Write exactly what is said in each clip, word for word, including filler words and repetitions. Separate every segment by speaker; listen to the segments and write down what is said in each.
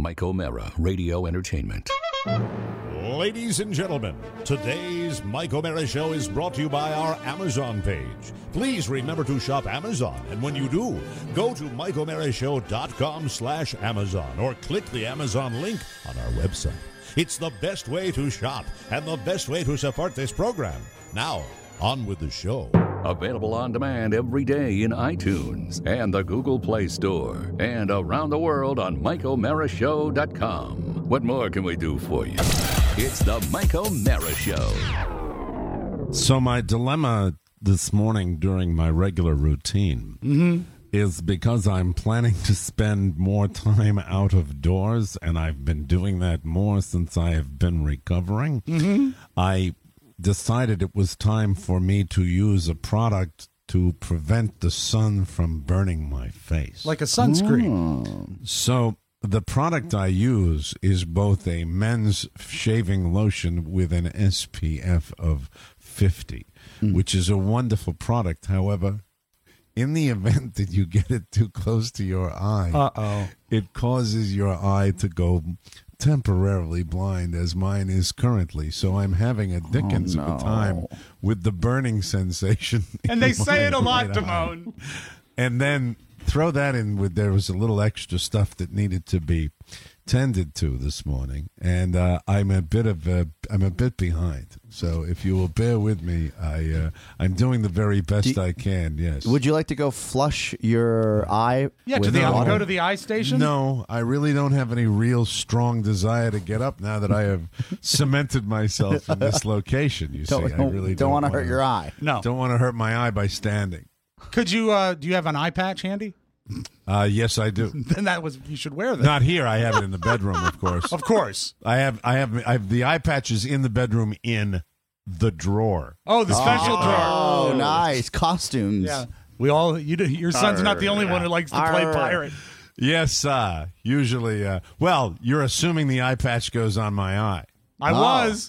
Speaker 1: Mike O'Mara, Radio Entertainment.
Speaker 2: Ladies and gentlemen, today's Mike O'Mara Show is brought to you by our Amazon page. Please remember to shop Amazon, and when you do, go to mike o'mara show dot com slash Amazon or click the Amazon link on our website. It's the best way to shop and the best way to support this program. Now, on with the show.
Speaker 1: Available on demand every day in iTunes and the Google Play Store and around the world on mike o'mara show dot com. What more can we do for you? It's the Mike O'Mara Show.
Speaker 3: So my dilemma this morning during my regular routine
Speaker 4: Mm-hmm.
Speaker 3: is because I'm planning to spend more time out of doors, and I've been doing that more since I have been recovering.
Speaker 4: Mm-hmm.
Speaker 3: I decided it was time for me to use a product to prevent the sun from burning my face.
Speaker 4: Like a sunscreen.
Speaker 3: So the product I use is both a men's shaving lotion with an S P F of fifty, mm. which is a wonderful product. However, in the event that you get it too close to your eye,
Speaker 4: Uh-oh.
Speaker 3: it causes your eye to go temporarily blind, as mine is currently. So I'm having a dickens
Speaker 5: oh, no.
Speaker 3: of a time with the burning sensation.
Speaker 4: And they say it a lot,
Speaker 3: right
Speaker 4: Damone.
Speaker 3: And then throw that in with, there was a little extra stuff that needed to be tended to this morning, and uh, I'm a bit of a, I'm a bit behind. So if you will bear with me, I uh, I'm doing the very best
Speaker 5: you,
Speaker 3: I can. Yes.
Speaker 5: Would you like to go flush your eye?
Speaker 4: Yeah,
Speaker 5: with
Speaker 4: to the
Speaker 5: water?
Speaker 4: go to the eye station.
Speaker 3: No, I really don't have any real strong desire to get up now that I have cemented myself in this location. You
Speaker 5: don't,
Speaker 3: see, I really
Speaker 5: don't,
Speaker 3: don't
Speaker 5: want to
Speaker 3: wanna,
Speaker 5: hurt your eye.
Speaker 4: No.
Speaker 3: Don't want to hurt my eye by standing.
Speaker 4: Could you? Uh, do you have an eye patch handy?
Speaker 3: Uh, yes, I do.
Speaker 4: Then that was you should wear that.
Speaker 3: Not here. I have it in the bedroom, of course.
Speaker 4: Of course.
Speaker 3: I have, I have, I have the eye patches in the bedroom in the drawer.
Speaker 4: Oh, the special
Speaker 5: oh,
Speaker 4: drawer.
Speaker 5: Oh, nice costumes.
Speaker 4: Yeah, we all. You do, your son's
Speaker 5: Arr,
Speaker 4: not the only one who likes to play
Speaker 5: Arr.
Speaker 4: pirate.
Speaker 3: Yes, uh, usually. Uh, well, you're assuming the eye patch goes on my eye.
Speaker 4: I
Speaker 5: Oh.
Speaker 4: was.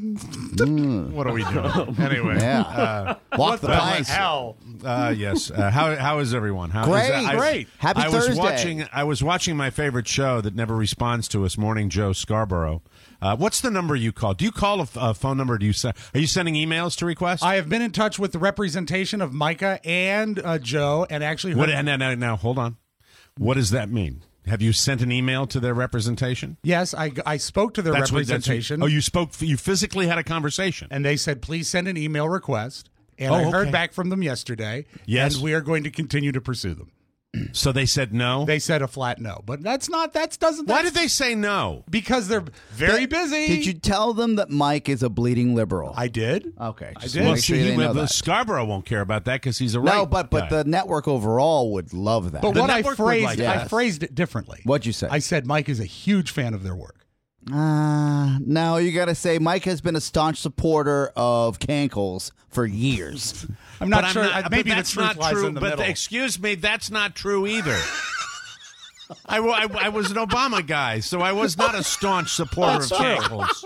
Speaker 3: What are we doing? Anyway,
Speaker 5: Yeah.
Speaker 3: uh,
Speaker 5: Walk the
Speaker 4: the
Speaker 5: plank.
Speaker 4: hell?
Speaker 3: uh, yes. Uh, how how is everyone? How
Speaker 5: Great,
Speaker 3: is, uh, I-
Speaker 4: great.
Speaker 5: Happy
Speaker 3: I was
Speaker 5: Thursday.
Speaker 3: watching. I was watching my favorite show that never responds to us, Morning Joe Scarborough. Uh, what's the number you call? Do you call a, a phone number? Do you se- are you sending emails to request?
Speaker 4: I have been in touch with the representation of Micah and uh, Joe, and actually heard.
Speaker 3: What? Now, now, now, hold on. What does that mean? Have you sent an email to their representation?
Speaker 4: Yes, I, I spoke to their
Speaker 3: That's what- that's what-
Speaker 4: representation.
Speaker 3: oh, you spoke. You physically had a conversation.
Speaker 4: And they said, please send an email request. And
Speaker 3: Oh,
Speaker 4: I heard
Speaker 3: okay.
Speaker 4: back from them yesterday.
Speaker 3: Yes.
Speaker 4: And we are going to continue to pursue them.
Speaker 3: So they said no.
Speaker 4: They said a flat no. But that's not, that doesn't.
Speaker 3: Why
Speaker 4: that's-
Speaker 3: did they say no?
Speaker 4: Because they're very busy.
Speaker 5: Did you tell them that Mike is a bleeding liberal?
Speaker 4: I did.
Speaker 5: Okay.
Speaker 4: I
Speaker 5: just
Speaker 4: did.
Speaker 5: to
Speaker 3: Well,
Speaker 5: Make sure
Speaker 3: see,
Speaker 5: they
Speaker 3: he,
Speaker 5: know
Speaker 3: the
Speaker 5: that.
Speaker 3: Scarborough won't care about that because he's a right
Speaker 5: No, but but
Speaker 3: guy.
Speaker 5: the network overall would love that.
Speaker 4: But
Speaker 3: The
Speaker 4: what I
Speaker 3: network would
Speaker 4: phrased,
Speaker 3: like
Speaker 4: I
Speaker 5: that.
Speaker 4: phrased it differently.
Speaker 5: What'd you say?
Speaker 4: I said Mike is a huge fan of their work.
Speaker 5: Uh, no, you got to say Mike has been a staunch supporter of Cankles for years.
Speaker 4: I'm not
Speaker 3: But
Speaker 4: sure.
Speaker 3: I'm
Speaker 4: I-
Speaker 3: not,
Speaker 4: maybe
Speaker 3: but
Speaker 4: the
Speaker 3: that's
Speaker 4: truth
Speaker 3: not
Speaker 4: lies
Speaker 3: true.
Speaker 4: in the
Speaker 3: But
Speaker 4: middle.
Speaker 3: excuse me, that's not true either. I, wa- I, I was an Obama guy, so I was not a staunch supporter of Cankles.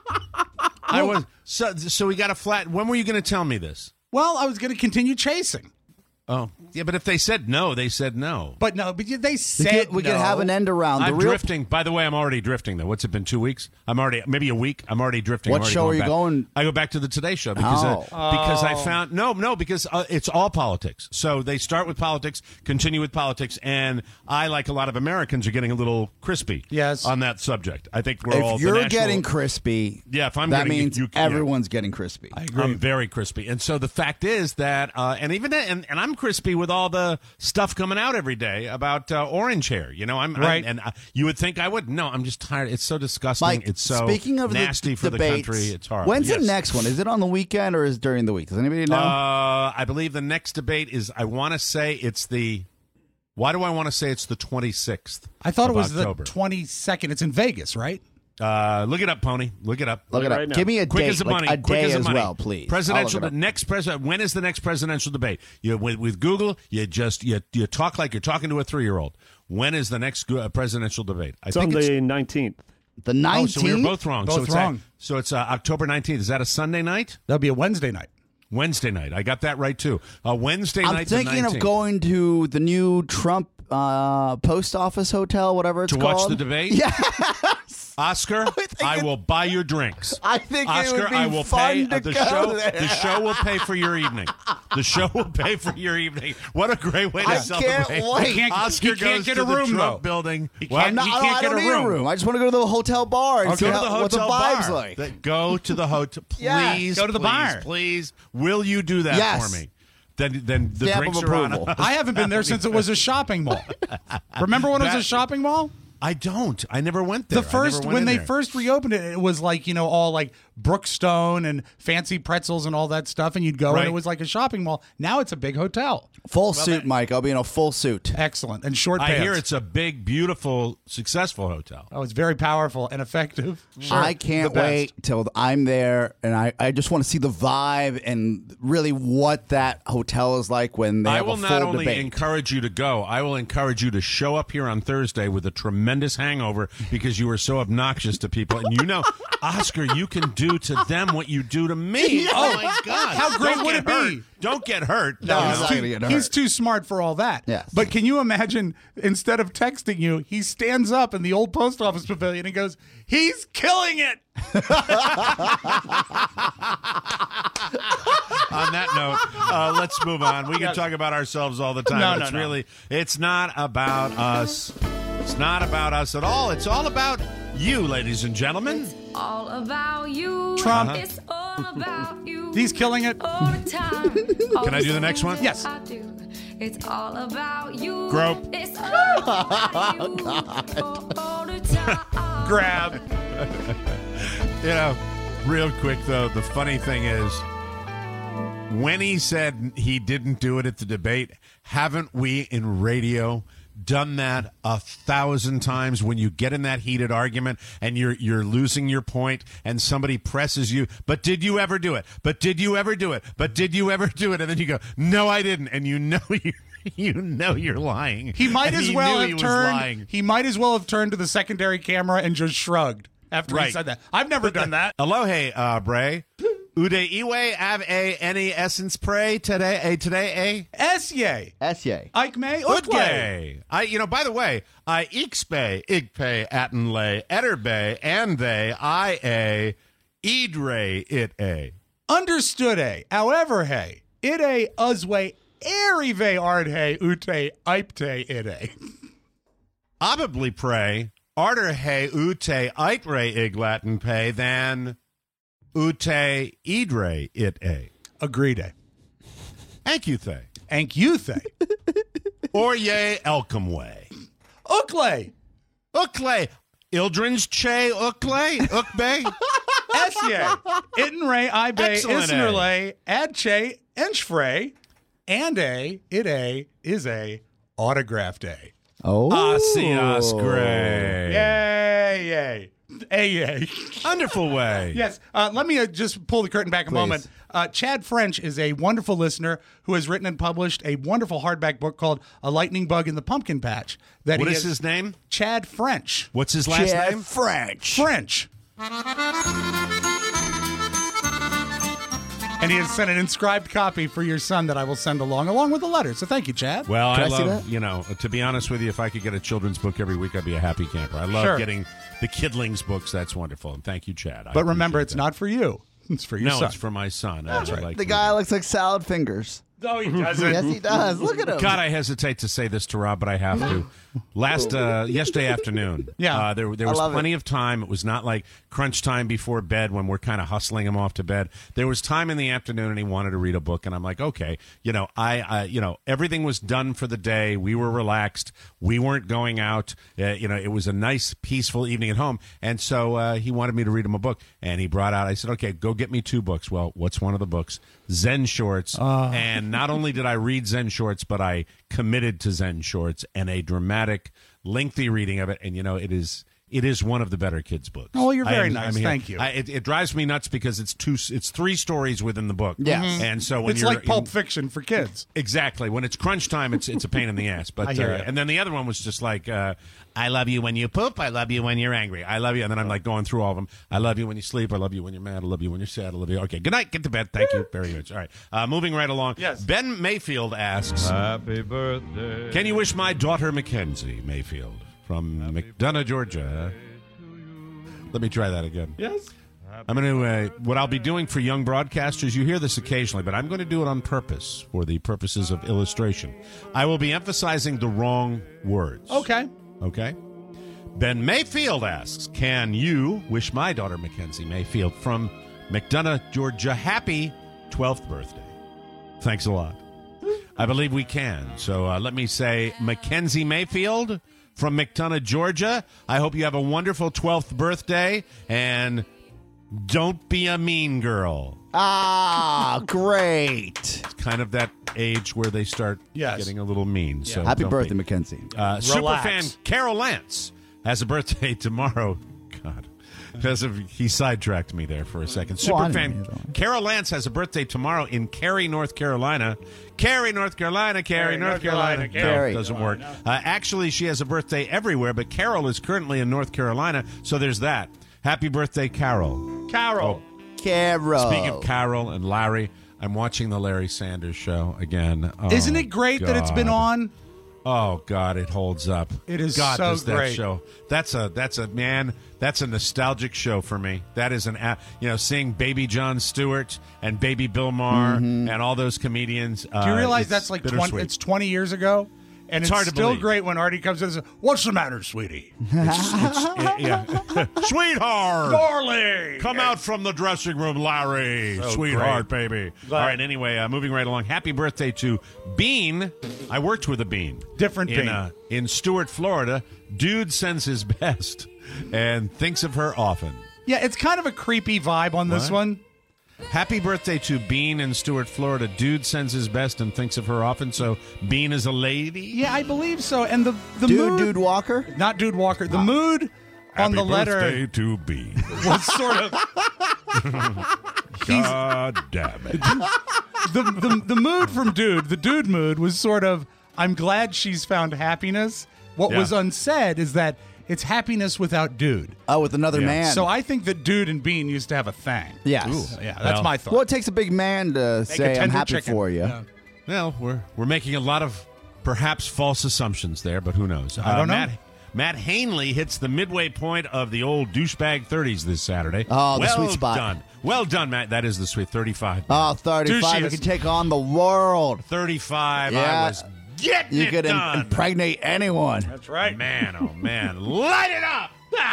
Speaker 3: I was so so we got a flat. When were you going to tell me this?
Speaker 4: Well, I was going to continue chasing.
Speaker 3: Oh, yeah, but if they said no, they said no.
Speaker 4: But no, but they
Speaker 5: We
Speaker 4: said
Speaker 5: could, we
Speaker 4: no.
Speaker 5: could have an end around. The
Speaker 3: I'm
Speaker 5: real,
Speaker 3: drifting. By the way, I'm already drifting, though. What's it been, two weeks? I'm already, maybe a week. I'm already drifting.
Speaker 5: What
Speaker 3: I'm already
Speaker 5: show
Speaker 3: going
Speaker 5: are you
Speaker 3: back.
Speaker 5: going-
Speaker 3: I go back to the Today Show because,
Speaker 5: Oh.
Speaker 3: uh, because I found, no, no, because uh, it's all politics. So they start with politics, continue with politics, and I, like a lot of Americans, are getting a little crispy
Speaker 4: Yes.
Speaker 3: on that subject. I think we're all
Speaker 5: if
Speaker 3: the
Speaker 5: you're
Speaker 3: national-
Speaker 5: getting crispy,
Speaker 3: Yeah, if I'm
Speaker 5: that
Speaker 3: getting-
Speaker 5: means
Speaker 3: you- yeah.
Speaker 5: everyone's getting crispy.
Speaker 4: I agree.
Speaker 3: I'm very crispy. And so the fact is that, uh, and even that, and, and I'm crispy with all the stuff coming out every day about uh, orange hair. You know, I'm,
Speaker 4: Right.
Speaker 3: I'm and uh, you would think I would. No, I'm just tired. It's so disgusting.
Speaker 5: Mike,
Speaker 3: it's so
Speaker 5: speaking of
Speaker 3: nasty
Speaker 5: the
Speaker 3: for
Speaker 5: debates,
Speaker 3: the country. It's horrible.
Speaker 5: When's
Speaker 3: Yes.
Speaker 5: the next one? Is it on the weekend or is it during the week? Does anybody know?
Speaker 3: Uh, I believe the next debate is, I want to say it's the, why do I want to say it's the twenty-sixth?
Speaker 4: I thought it
Speaker 3: of
Speaker 4: was
Speaker 3: October.
Speaker 4: the twenty-second. It's in Vegas, right?
Speaker 3: Uh, look it up, Pony. Look it up.
Speaker 5: Look it up. Give me a
Speaker 3: Quick
Speaker 5: date,
Speaker 3: as the
Speaker 5: like
Speaker 3: money.
Speaker 5: a
Speaker 3: Quick
Speaker 5: day
Speaker 3: as the
Speaker 5: as
Speaker 3: money.
Speaker 5: well, please.
Speaker 3: Presidential.
Speaker 5: I'll look
Speaker 3: The
Speaker 5: it up.
Speaker 3: next president. When is the next presidential debate? You with, with Google. You just you you talk like you're talking to a three year old. When is the next uh, presidential debate? I
Speaker 6: It's on
Speaker 3: it's,
Speaker 6: the nineteenth.
Speaker 5: The
Speaker 3: oh,
Speaker 5: nineteenth.
Speaker 3: so we were both wrong. so
Speaker 4: Both
Speaker 3: it's
Speaker 4: wrong.
Speaker 3: uh, so it's uh, October nineteenth. Is that a Sunday night?
Speaker 4: That'll be a Wednesday night.
Speaker 3: Wednesday night. I got that right too. Uh, Wednesday
Speaker 5: I'm
Speaker 3: night. the
Speaker 5: thinking of
Speaker 3: nineteenth.
Speaker 5: going to the new Trump uh, post office hotel, whatever it's
Speaker 3: To
Speaker 5: called.
Speaker 3: watch the debate?
Speaker 5: Yes.
Speaker 3: Oscar, I,
Speaker 5: it-
Speaker 3: will buy your drinks.
Speaker 5: I think it
Speaker 3: Oscar,
Speaker 5: would be
Speaker 3: I will
Speaker 5: fun
Speaker 3: pay
Speaker 5: to
Speaker 3: uh, the
Speaker 5: go
Speaker 3: show.
Speaker 5: there.
Speaker 3: The show will pay for your evening. The show will pay for your evening. What a great way to
Speaker 5: I
Speaker 3: celebrate!
Speaker 5: can't wait.
Speaker 4: He can't-
Speaker 3: Oscar
Speaker 4: he can't
Speaker 3: goes
Speaker 4: get
Speaker 3: to
Speaker 4: a
Speaker 3: the
Speaker 4: room,
Speaker 3: Trump
Speaker 4: though.
Speaker 3: building.
Speaker 4: He
Speaker 3: What?
Speaker 4: can't-
Speaker 5: No,
Speaker 4: You
Speaker 5: I don't, I
Speaker 4: get
Speaker 5: don't
Speaker 4: a
Speaker 5: need
Speaker 4: room.
Speaker 5: a room. I just want to go to the hotel bar and see
Speaker 3: Go to
Speaker 5: how,
Speaker 3: the
Speaker 5: what the
Speaker 3: hotel
Speaker 5: vibe's
Speaker 3: bar.
Speaker 5: like.
Speaker 3: That- Go to the hotel. Please,
Speaker 5: Yes.
Speaker 4: Go to the
Speaker 3: please,
Speaker 4: bar.
Speaker 3: Please, will you do that
Speaker 5: Yes.
Speaker 3: for me? Then, then the
Speaker 5: Stamp
Speaker 3: drinks
Speaker 5: of
Speaker 3: are on
Speaker 5: approval.
Speaker 3: us.
Speaker 4: I haven't been there since it was a shopping mall. Remember when it was
Speaker 3: That-
Speaker 4: a shopping mall?
Speaker 3: I don't. I never went there.
Speaker 4: The
Speaker 3: I
Speaker 4: first
Speaker 3: never went
Speaker 4: when
Speaker 3: in
Speaker 4: they
Speaker 3: there.
Speaker 4: first reopened it, it was like, you know, all like Brookstone and fancy pretzels and all that stuff, and you'd go
Speaker 3: Right.
Speaker 4: and it was like a shopping mall. Now it's a big hotel.
Speaker 5: Full suit, Mike. I'll be in a full suit.
Speaker 4: Excellent. And short
Speaker 3: I
Speaker 4: pants.
Speaker 3: hear it's a big, beautiful, successful hotel.
Speaker 4: Oh, it's very powerful and effective. Sure.
Speaker 5: I can't
Speaker 4: The best.
Speaker 5: wait till I'm there, and I, I just want to see the vibe and really what that hotel is like when they
Speaker 3: I
Speaker 5: have
Speaker 3: will
Speaker 5: a full
Speaker 3: not only
Speaker 5: debate.
Speaker 3: encourage you to go, I will encourage you to show up here on Thursday with a tremendous hangover because you were so obnoxious to people. And you know, Oscar, you can do to them what you do to me. Oh, my God.
Speaker 4: How great
Speaker 3: Don't
Speaker 4: would
Speaker 3: get
Speaker 4: it be?
Speaker 3: hurt. Don't get hurt.
Speaker 5: No,
Speaker 3: You
Speaker 5: he's
Speaker 3: know?
Speaker 5: not gonna get hurt.
Speaker 4: He's too smart for all that.
Speaker 5: Yes.
Speaker 4: But can you imagine, instead of texting you, he stands up in the old post office pavilion and goes, he's killing it.
Speaker 3: On that note, uh, let's move on. We can
Speaker 4: Yes.
Speaker 3: talk about ourselves all the time.
Speaker 4: No,
Speaker 3: but
Speaker 4: no,
Speaker 3: it's
Speaker 4: no.
Speaker 3: really, it's not about us. It's not about us at all. It's all about you, ladies and gentlemen.
Speaker 6: All about you.
Speaker 4: Trump.
Speaker 6: It's all about you.
Speaker 4: He's killing it.
Speaker 6: All the time.
Speaker 3: Can I do the next one?
Speaker 4: Yes.
Speaker 6: I do. It's all about you.
Speaker 3: Grope.
Speaker 6: It's all about you. All the time.
Speaker 4: Grab.
Speaker 3: You know, real quick, though, the funny thing is, when he said he didn't do it at the debate, haven't we in radio done that a thousand times when you get in that heated argument and you're you're losing your point and somebody presses you, but did you ever do it? But did you ever do it? But did you ever do it? And then you go, no, I didn't. And you know you you know you're lying.
Speaker 4: He might
Speaker 3: And
Speaker 4: as
Speaker 3: he
Speaker 4: well
Speaker 3: knew
Speaker 4: have
Speaker 3: he was
Speaker 4: turned.
Speaker 3: lying.
Speaker 4: He might as well have turned to the secondary camera and just shrugged after he
Speaker 3: Right.
Speaker 4: said that. I've never done that.
Speaker 3: Aloha, uh, Bray. Ude iwe av a any essence pray today a today a
Speaker 4: Esye.
Speaker 5: Esye.
Speaker 4: Ike May. Utlay.
Speaker 3: Udgay. I you know by the way I ixpe igpe atenle etterbe and they I a idre it a.
Speaker 4: Understood a. However, hey. It a uswe erive ardhe ute ipte it a.
Speaker 3: Obably pray arter he ute itre ig Latin pay than ute idre it a.
Speaker 4: Agreed a.
Speaker 3: Thank you thay.
Speaker 4: Ank you thay.
Speaker 3: Or ye elcom way.
Speaker 4: Uklay.
Speaker 3: Ukle. Ildren's che ukle ukbe.
Speaker 4: Esye. Itten ray I bay
Speaker 3: Excellent,
Speaker 4: isnerlay ad che enchfray and a it a is a autographed a.
Speaker 5: Oh.
Speaker 3: Asias Gray.
Speaker 4: Yay, yay. A yay.
Speaker 3: Wonderful way.
Speaker 4: Yes. Uh, let me uh, just pull the curtain back a
Speaker 5: Please.
Speaker 4: moment. Uh, Chad French is a wonderful listener who has written and published a wonderful hardback book called A Lightning Bug in the Pumpkin Patch. That
Speaker 3: What
Speaker 4: he
Speaker 3: is
Speaker 4: has-
Speaker 3: his name?
Speaker 4: Chad French.
Speaker 3: What's his last
Speaker 5: Chad
Speaker 3: name?
Speaker 5: French.
Speaker 4: French. And he has sent an inscribed copy for your son that I will send along, along with the letter. So thank you, Chad.
Speaker 3: Well,
Speaker 5: Can
Speaker 3: I
Speaker 5: I see
Speaker 3: love,
Speaker 5: that?
Speaker 3: you know, to be honest with you, if I could get a children's book every week, I'd be a happy camper. I love
Speaker 4: Sure.
Speaker 3: getting the Kidlings books. That's wonderful. And thank you, Chad. I
Speaker 4: but remember,
Speaker 3: appreciate
Speaker 4: it's
Speaker 3: that.
Speaker 4: not for you. It's for your
Speaker 3: No,
Speaker 4: son.
Speaker 3: it's for my son. That's right. Like
Speaker 5: The guy looks like salad fingers.
Speaker 4: No, he doesn't.
Speaker 5: Yes, he does. Look at him.
Speaker 3: God, I hesitate to say this to Rob, but I have to. Last uh, yesterday afternoon,
Speaker 4: Yeah.
Speaker 3: uh, there there
Speaker 5: I
Speaker 3: was
Speaker 5: love
Speaker 3: plenty
Speaker 5: it.
Speaker 3: of time. It was not like crunch time before bed when we're kind of hustling him off to bed. There was time in the afternoon, and he wanted to read a book, and I'm like, okay, you know, I, I you know, everything was done for the day. We were relaxed. We weren't going out. Uh, you know, it was a nice, peaceful evening at home, and so uh, he wanted me to read him a book, and he brought out. I said, okay, go get me two books. Well, what's one of the books? Zen Shorts, and not only did I read Zen Shorts, but I committed to Zen Shorts and a dramatic, lengthy reading of it. And you know, it is it is one of the better kids' books.
Speaker 4: Oh, you're very
Speaker 3: I,
Speaker 4: nice.
Speaker 3: I mean,
Speaker 4: Thank you.
Speaker 3: I, it, it drives me nuts because it's two. It's three stories within the book.
Speaker 5: Yes. Mhm.
Speaker 3: And so when
Speaker 4: It's
Speaker 3: you're
Speaker 4: like Pulp
Speaker 3: in-
Speaker 4: Fiction for kids.
Speaker 3: exactly when it's crunch time, it's it's a pain in the ass. But
Speaker 4: I hear
Speaker 3: uh,
Speaker 4: you.
Speaker 3: and then the other one was just like, uh, I love you when you poop. I love you when you're angry. I love you, and then I'm like going through all of them. I love you when you sleep. I love you when you're mad. I love you when you're sad. I love you. Okay, good night. Get to bed. Thank you very much. All right, uh, moving right along.
Speaker 4: Yes.
Speaker 3: Ben Mayfield asks,
Speaker 7: Happy birthday.
Speaker 3: "Can you wish my daughter Mackenzie Mayfield from McDonough, Georgia?" Let me try that again.
Speaker 4: Yes.
Speaker 3: I'm going to, uh, what I'll be doing for young broadcasters, you hear this occasionally, but I'm going to do it on purpose for the purposes of illustration. I will be emphasizing the wrong words.
Speaker 4: Okay.
Speaker 3: Okay? Ben Mayfield asks, can you wish my daughter Mackenzie Mayfield from McDonough, Georgia, happy twelfth birthday? Thanks a lot. I believe we can. So uh, let me say, Mackenzie Mayfield from McDonough, Georgia, I hope you have a wonderful twelfth birthday, and don't be a mean girl.
Speaker 5: Ah, great.
Speaker 3: It's kind of that age where they start
Speaker 4: Yes.
Speaker 3: getting a little mean. So
Speaker 5: Happy
Speaker 3: don't
Speaker 5: birthday,
Speaker 3: be.
Speaker 5: Mackenzie.
Speaker 3: Uh,
Speaker 4: Relax.
Speaker 3: Superfan Carol Lance has a birthday tomorrow. God. Because of, he sidetracked me there for a second.
Speaker 5: Well, I didn't
Speaker 3: Superfan
Speaker 5: hear that.
Speaker 3: Carol Lance has a birthday tomorrow in Cary, North Carolina. Cary, North Carolina, Cary, North,
Speaker 4: North
Speaker 3: Carolina.
Speaker 4: Carolina,
Speaker 3: No,
Speaker 5: Cary.
Speaker 3: doesn't work. Uh, actually, she has a birthday everywhere, but Carol is currently in North Carolina, so there's that. Happy birthday, Carol.
Speaker 4: Carol.
Speaker 5: Carol.
Speaker 3: Speaking of Carol and Larry, I'm watching the Larry Sanders Show again. Oh,
Speaker 4: Isn't it great that it's been
Speaker 3: God.
Speaker 4: on?
Speaker 3: Oh God, it holds up.
Speaker 4: It is
Speaker 3: God,
Speaker 4: so
Speaker 3: does that
Speaker 4: great.
Speaker 3: show. That's a that's a man. That's a nostalgic show for me. That is an a- you know seeing Baby Jon Stewart and Baby Bill Maher and all those comedians.
Speaker 4: Do you
Speaker 3: uh,
Speaker 4: realize
Speaker 3: it's
Speaker 4: that's like twenty,
Speaker 3: bittersweet.
Speaker 4: it's twenty years ago? And
Speaker 3: It's
Speaker 4: it's,
Speaker 3: hard to
Speaker 4: still
Speaker 3: believe.
Speaker 4: great when Artie comes in and says, "What's the matter, sweetie?
Speaker 3: yeah, yeah. Sweetheart,
Speaker 4: Darling!
Speaker 3: come out from the dressing room, Larry.
Speaker 4: So
Speaker 3: Sweetheart,
Speaker 4: great.
Speaker 3: baby.
Speaker 4: Glad-
Speaker 3: All right. Anyway, uh, moving right along. Happy birthday to Bean. I worked with a Bean.
Speaker 4: Different
Speaker 3: in,
Speaker 4: Bean.
Speaker 3: Uh, in Stuart, Florida. Dude sends his best and thinks of her often.
Speaker 4: Yeah, it's kind of a creepy vibe on this
Speaker 3: What?
Speaker 4: one.
Speaker 3: Happy birthday to Bean in Stuart, Florida. Dude sends his best and thinks of her often, so Bean is a lady.
Speaker 4: Yeah, I believe so. And the, the
Speaker 5: Dude,
Speaker 4: mood...
Speaker 5: Dude Walker?
Speaker 4: Not Dude Walker. The mood on
Speaker 3: Happy
Speaker 4: the letter
Speaker 3: birthday to Bean.
Speaker 4: was sort of... He's,
Speaker 3: God damn it.
Speaker 4: the, the, the mood from Dude, the Dude mood was sort of, I'm glad she's found happiness. What
Speaker 3: Yeah.
Speaker 4: was unsaid is that it's happiness without Dude.
Speaker 5: Oh, with another
Speaker 3: Yeah.
Speaker 5: man.
Speaker 4: So I think that Dude and Bean used to have a thing.
Speaker 5: yes.
Speaker 4: Yeah, that's
Speaker 3: Well-
Speaker 4: my thought.
Speaker 5: Well, it takes a big man to
Speaker 4: Make a
Speaker 5: say, I'm
Speaker 4: tender
Speaker 5: happy
Speaker 4: chicken.
Speaker 5: for you.
Speaker 4: Yeah.
Speaker 3: Well, we're we're making a lot of perhaps false assumptions there, but who knows?
Speaker 4: I don't know.
Speaker 3: Matt, Matt Hanley hits the midway point of the old douchebag thirties this Saturday.
Speaker 5: Oh, the
Speaker 3: well
Speaker 5: sweet spot.
Speaker 3: done. Well done, Matt. That is the sweet thirty-five.
Speaker 5: Oh, thirty-five. You
Speaker 4: Douchiest.
Speaker 5: can take on the world.
Speaker 3: thirty-five. I
Speaker 5: Yeah.
Speaker 3: was getting
Speaker 5: You
Speaker 3: it
Speaker 5: could im-
Speaker 3: done.
Speaker 5: impregnate anyone.
Speaker 4: That's right.
Speaker 3: Man, oh man, light it up!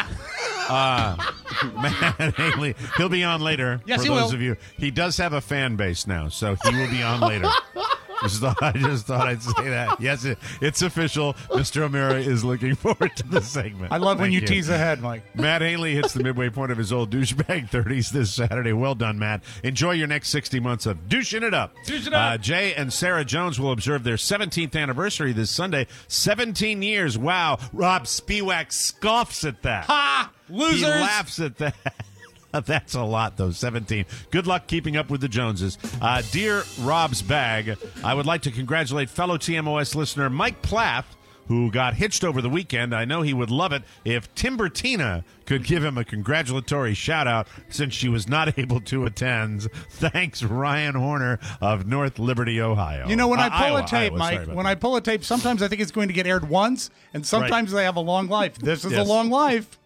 Speaker 3: uh, Matt Haley, he'll be on later.
Speaker 4: Yes,
Speaker 3: for
Speaker 4: he
Speaker 3: those
Speaker 4: will.
Speaker 3: of you, he does have a fan base now, so he will be on later. Just thought, I just thought I'd say that. Yes, it, it's official. Mister O'Meara is looking forward to the segment.
Speaker 4: I love when
Speaker 3: Thank
Speaker 4: you tease ahead, Mike.
Speaker 3: Matt Haley hits the midway point of his old douchebag thirties this Saturday. Well done, Matt. Enjoy your next sixty months of douching it up.
Speaker 4: Douching it up.
Speaker 3: Uh, Jay and Sarah Jones will observe their seventeenth anniversary this Sunday. seventeen years. Wow. Rob Spiewak scoffs at that.
Speaker 4: Ha! Losers!
Speaker 3: He laughs at that. That's a lot, though, seventeen. Good luck keeping up with the Joneses. Uh, dear Rob's Bag, I would like to congratulate fellow T M O S listener Mike Plath, who got hitched over the weekend. I know he would love it if Timbertina could give him a congratulatory shout-out since she was not able to attend. Thanks, Ryan Horner of North Liberty, Ohio.
Speaker 4: You know, when
Speaker 3: Uh,
Speaker 4: I pull
Speaker 3: Iowa,
Speaker 4: a tape,
Speaker 3: Iowa,
Speaker 4: Mike,
Speaker 3: sorry about
Speaker 4: when
Speaker 3: that.
Speaker 4: I pull a tape, sometimes I think it's going to get aired once, and sometimes they have a long life. This is
Speaker 3: Yes.
Speaker 4: a long life.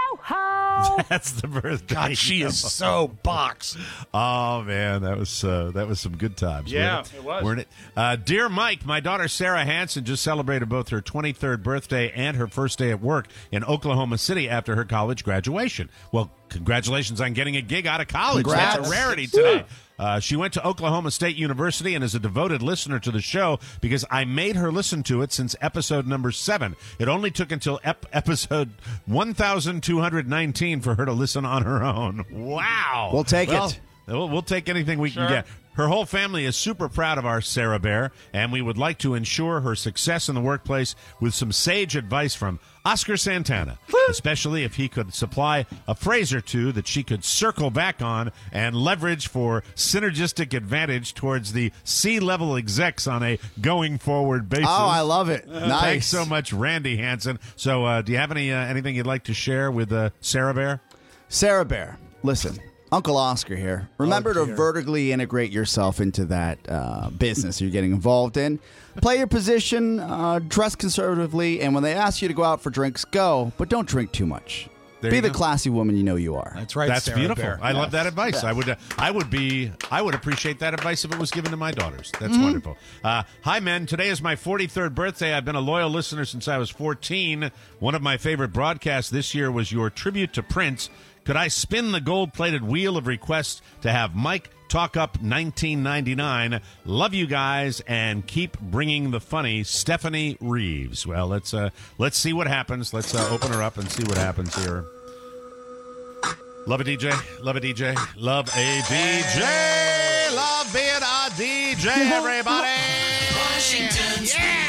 Speaker 3: That's the birthday.
Speaker 4: God, she is so box.
Speaker 3: Oh man, that was uh, that was some good times.
Speaker 4: Yeah,
Speaker 3: weren't
Speaker 4: it was.
Speaker 3: Weren't it? Uh, dear Mike, my daughter Sarah Hansen just celebrated both her twenty-third birthday and her first day at work in Oklahoma City after her college graduation. Well, congratulations on getting a gig out of college.
Speaker 5: Congrats.
Speaker 3: That's a rarity today. Uh, she went to Oklahoma State University and is a devoted listener to the show because I made her listen to it since episode number seven. It only took until ep- episode one thousand two hundred nineteen for her to listen on her own. Wow.
Speaker 5: We'll take
Speaker 3: Well,
Speaker 5: it.
Speaker 3: We'll, we'll take anything we
Speaker 4: Sure.
Speaker 3: can get. Her whole family is super proud of our Sarah Bear, and we would like to ensure her success in the workplace with some sage advice from Oscar Santana, especially if he could supply a phrase or two that she could circle back on and leverage for synergistic advantage towards the C-level execs on a going forward basis.
Speaker 5: Oh, I love it. Nice.
Speaker 3: Thanks so much, Randy Hansen. So, uh, do you have any uh, anything you'd like to share with uh, Sarah Bear?
Speaker 5: Sarah Bear, listen. Uncle Oscar here. Remember
Speaker 4: Oh,
Speaker 5: to vertically integrate yourself into that uh, business you're getting involved in. Play your position, uh, dress conservatively, and when they ask you to go out for drinks, go, but don't drink too much.
Speaker 3: There
Speaker 5: Be
Speaker 3: you
Speaker 5: the
Speaker 3: go.
Speaker 5: classy woman you know you are.
Speaker 4: That's right.
Speaker 3: That's
Speaker 4: Sarah
Speaker 3: beautiful.
Speaker 4: Bear.
Speaker 3: I love
Speaker 5: Yes.
Speaker 3: that advice.
Speaker 5: Yes.
Speaker 3: I would, uh, I would be, I would appreciate that advice if it was given to my daughters. That's
Speaker 4: Mm-hmm.
Speaker 3: wonderful. Uh, hi, men. Today is my forty-third birthday. I've been a loyal listener since I was fourteen. One of my favorite broadcasts this year was your tribute to Prince. Could I spin the gold-plated wheel of requests to have Mike talk up nineteen ninety-nine? Love you guys and keep bringing the funny. Stephanie Reeves. Well, let's uh, let's see what happens. Let's uh, open her up and see what happens here. Love a D J. Love a D J. Love a D J. Love being a D J, everybody.
Speaker 6: Washington,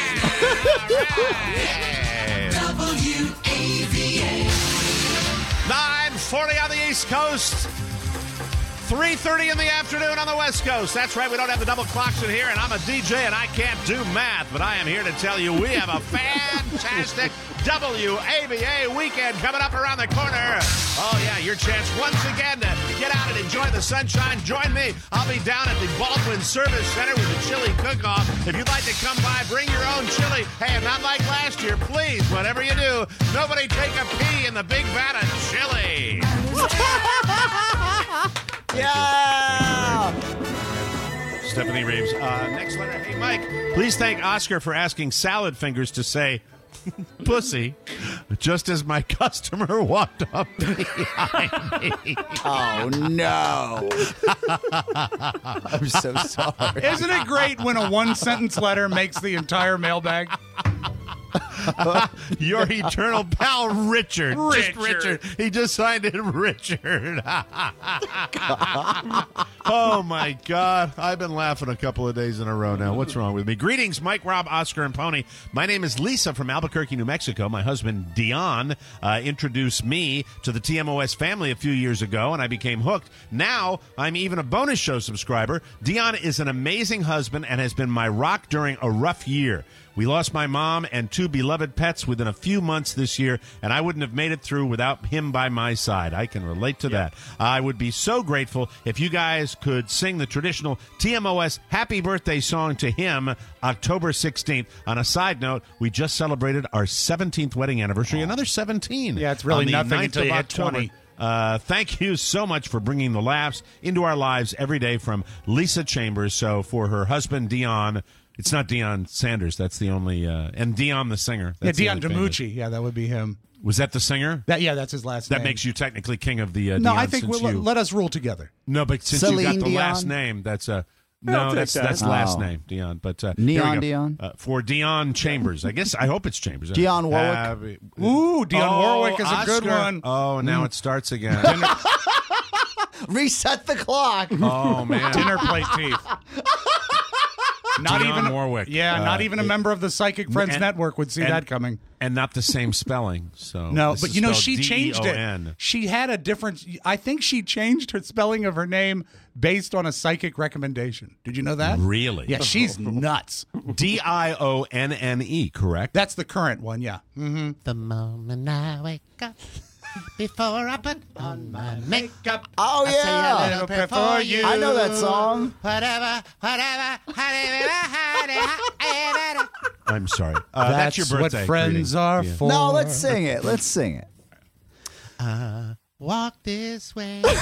Speaker 3: Yeah.
Speaker 6: W A V A.
Speaker 3: nine forty on the East Coast. three thirty in the afternoon on the West Coast. That's right, we don't have the double clocks in here, and I'm a D J, and I can't do math, but I am here to tell you we have a fantastic W A V A weekend coming up around the corner. Oh, yeah, your chance once again to get out and enjoy the sunshine. Join me. I'll be down at the Baldwin Service Center with the chili cook-off. If you'd like to come by, bring your own chili. Hey, not like last year, please, whatever you do, nobody take a pee in the big vat of chili.
Speaker 5: Yeah!
Speaker 3: Stephanie Reeves. Uh, next letter. Hey, Mike, please thank Oscar for asking Salad Fingers to say pussy just as my customer walked up behind me.
Speaker 5: Oh, no. I'm so sorry.
Speaker 4: Isn't it great when a one-sentence letter makes the entire mailbag?
Speaker 3: Your eternal pal, Richard. Just
Speaker 4: Richard.
Speaker 3: Richard. He just signed it, Richard. Oh, my God. I've been laughing a couple of days in a row now. What's wrong with me? Greetings, Mike, Rob, Oscar, and Pony. My name is Lisa from Albuquerque, New Mexico. My husband, Dion, uh, introduced me to the T M O S family a few years ago, and I became hooked. Now, I'm even a bonus show subscriber. Dion is an amazing husband and has been my rock during a rough year. We lost my mom and two beloved pets within a few months this year, and I wouldn't have made it through without him by my side. I can relate to that. I would be so grateful if you guys could sing the traditional T M O S happy birthday song to him October sixteenth. On a side note, we just celebrated our seventeenth wedding anniversary, another seventeen.
Speaker 4: Yeah, it's really
Speaker 3: on the
Speaker 4: nothing
Speaker 3: ninth
Speaker 4: until
Speaker 3: of
Speaker 4: you hit
Speaker 3: October.
Speaker 4: twenty.
Speaker 3: Uh, thank you so much for bringing the laughs into our lives every day from Lisa Chambers. So for her husband, Dion, it's not Deion Sanders. That's the only, uh, and Dion the singer.
Speaker 4: Yeah,
Speaker 3: That's the
Speaker 4: Dion
Speaker 3: only famous.
Speaker 4: DiMucci. Yeah, that would be him.
Speaker 3: Was that the singer?
Speaker 4: That yeah, that's his last
Speaker 3: That
Speaker 4: name.
Speaker 3: makes you technically king of the uh,
Speaker 4: No,
Speaker 3: Dion
Speaker 4: I think
Speaker 3: since
Speaker 4: we'll,
Speaker 3: you,
Speaker 4: let us rule together.
Speaker 3: No, but since
Speaker 5: Celine
Speaker 3: you got the
Speaker 5: Dion?
Speaker 3: last name, that's a
Speaker 8: I'll
Speaker 3: no.
Speaker 8: take
Speaker 3: That's
Speaker 8: that.
Speaker 3: that's the last
Speaker 5: Oh.
Speaker 3: name, Dion. But uh,
Speaker 5: Neon
Speaker 3: here we go.
Speaker 5: Dion?
Speaker 3: uh, for Dion Chambers. I guess I hope it's Chambers.
Speaker 5: Dionne Warwick?
Speaker 3: Happy-
Speaker 4: Ooh, Dionne
Speaker 3: Oh,
Speaker 4: Warwick is a good
Speaker 3: Oscar.
Speaker 4: one.
Speaker 3: Oh, now it starts again.
Speaker 5: Reset the clock.
Speaker 3: Oh man,
Speaker 4: Dinner plate teeth. Not
Speaker 3: Dionne
Speaker 4: even
Speaker 3: Warwick.
Speaker 4: Yeah,
Speaker 3: Uh,
Speaker 4: not even a
Speaker 3: it-
Speaker 4: member of the Psychic Friends
Speaker 3: and-
Speaker 4: Network would see
Speaker 3: and-
Speaker 4: that coming.
Speaker 3: and not the same spelling. So
Speaker 4: No,
Speaker 3: this
Speaker 4: but
Speaker 3: is
Speaker 4: you know
Speaker 3: spelled
Speaker 4: she changed
Speaker 3: D E O N.
Speaker 4: it. She had a different. I think she changed her spelling of her name based on a psychic recommendation. Did you know that?
Speaker 3: Really?
Speaker 4: Yeah, she's nuts.
Speaker 3: D I O N N E, correct?
Speaker 4: That's the current one. Yeah. Mm-hmm.
Speaker 9: The moment I wake up, before I put on my makeup,
Speaker 5: Oh,
Speaker 9: I say a
Speaker 5: yeah.
Speaker 9: little prayer for you.
Speaker 5: I know that song.
Speaker 9: Whatever, whatever.
Speaker 3: I'm sorry. Uh, that's, your birthday.
Speaker 4: what friends
Speaker 3: greeting.
Speaker 4: are
Speaker 3: Yeah.
Speaker 4: for.
Speaker 5: No, let's sing it. Let's sing it.
Speaker 9: Uh, walk this way.
Speaker 4: No,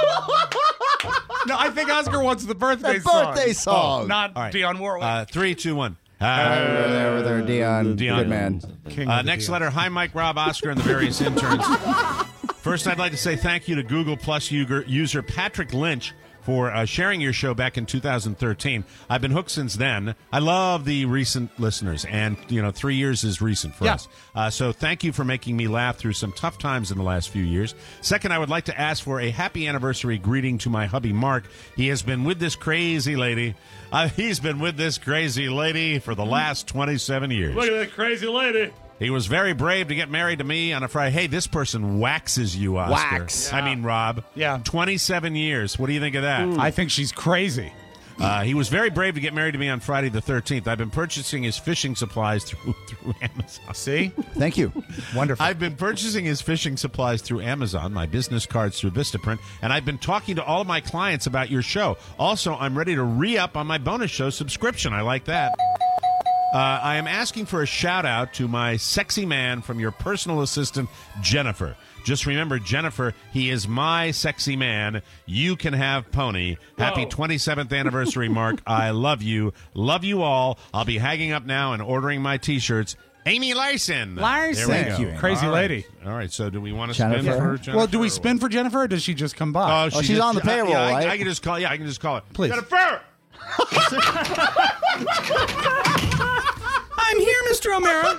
Speaker 4: I think Oscar wants the birthday
Speaker 5: The
Speaker 4: song.
Speaker 5: birthday song.
Speaker 4: Oh, not
Speaker 3: All right.
Speaker 4: Dionne Warwick.
Speaker 3: Uh, three, two, one.
Speaker 5: Over there, over there, Dion.
Speaker 3: Dion.
Speaker 5: Good man.
Speaker 4: King
Speaker 3: Uh,
Speaker 4: of the
Speaker 3: next
Speaker 4: Dion.
Speaker 3: letter. Hi, Mike, Rob, Oscar, and the various interns. First, I'd like to say thank you to Google Plus user, user Patrick Lynch for uh, sharing your show back in two thousand thirteen. I've been hooked since then. I love the recent listeners, and you know, three years is recent for
Speaker 4: Yeah.
Speaker 3: us. Uh, so thank you for making me laugh through some tough times in the last few years. Second, I would like to ask for a happy anniversary greeting to my hubby Mark. He has been with this crazy lady. Uh, he's been with this crazy lady for the last twenty-seven years.
Speaker 7: Look at that crazy lady.
Speaker 3: He was very brave to get married to me on a Friday. Hey, this person waxes you, Oscar.
Speaker 5: Wax.
Speaker 3: I mean, Rob.
Speaker 4: Yeah.
Speaker 3: twenty-seven years. What do you think of that?
Speaker 4: I think she's crazy.
Speaker 3: Uh, he was very brave to get married to me on Friday the thirteenth. I've been purchasing his fishing supplies through through Amazon.
Speaker 4: See?
Speaker 5: Thank you.
Speaker 4: Wonderful.
Speaker 3: I've been purchasing his fishing supplies through Amazon, my business cards through Vistaprint, and I've been talking to all of my clients about your show. Also, I'm ready to re-up on my bonus show subscription. I like that. Uh, I am asking for a shout-out to my sexy man from your personal assistant, Jennifer. Just remember, Jennifer, he is my sexy man. You can have Pony. Happy
Speaker 7: Whoa.
Speaker 3: twenty-seventh anniversary, Mark. I love you. Love you all. I'll be hanging up now and ordering my T-shirts. Amy Larson.
Speaker 4: Larson.
Speaker 3: There we
Speaker 5: Thank
Speaker 3: go.
Speaker 5: you, Amy.
Speaker 4: Crazy
Speaker 3: All right.
Speaker 4: lady.
Speaker 3: All right, so do we want to
Speaker 5: Jennifer.
Speaker 3: spin for Jennifer?
Speaker 4: Well, do we
Speaker 3: or
Speaker 4: spin for Jennifer, or does she just come by?
Speaker 3: what?
Speaker 5: Oh, she's on the payroll,
Speaker 3: yeah, I-
Speaker 5: right?
Speaker 3: I, can just call. Yeah, I can just call it.
Speaker 4: Please.
Speaker 3: Jennifer.
Speaker 8: I'm here, Mister O'Mara.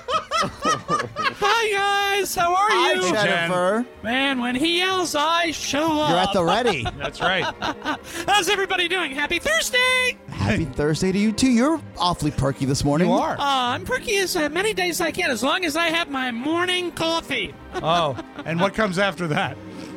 Speaker 8: Hi, guys. How are
Speaker 5: Hi,
Speaker 8: you?
Speaker 5: Jennifer.
Speaker 8: Man, when he yells, I show up.
Speaker 5: You're at the ready.
Speaker 4: That's right.
Speaker 8: How's everybody doing? Happy Thursday.
Speaker 5: Happy Thursday to you, too. You're awfully perky this morning.
Speaker 4: You are.
Speaker 8: Uh, I'm perky as uh, many days as I can, as long as I have my morning coffee.
Speaker 4: Oh, and what comes after that?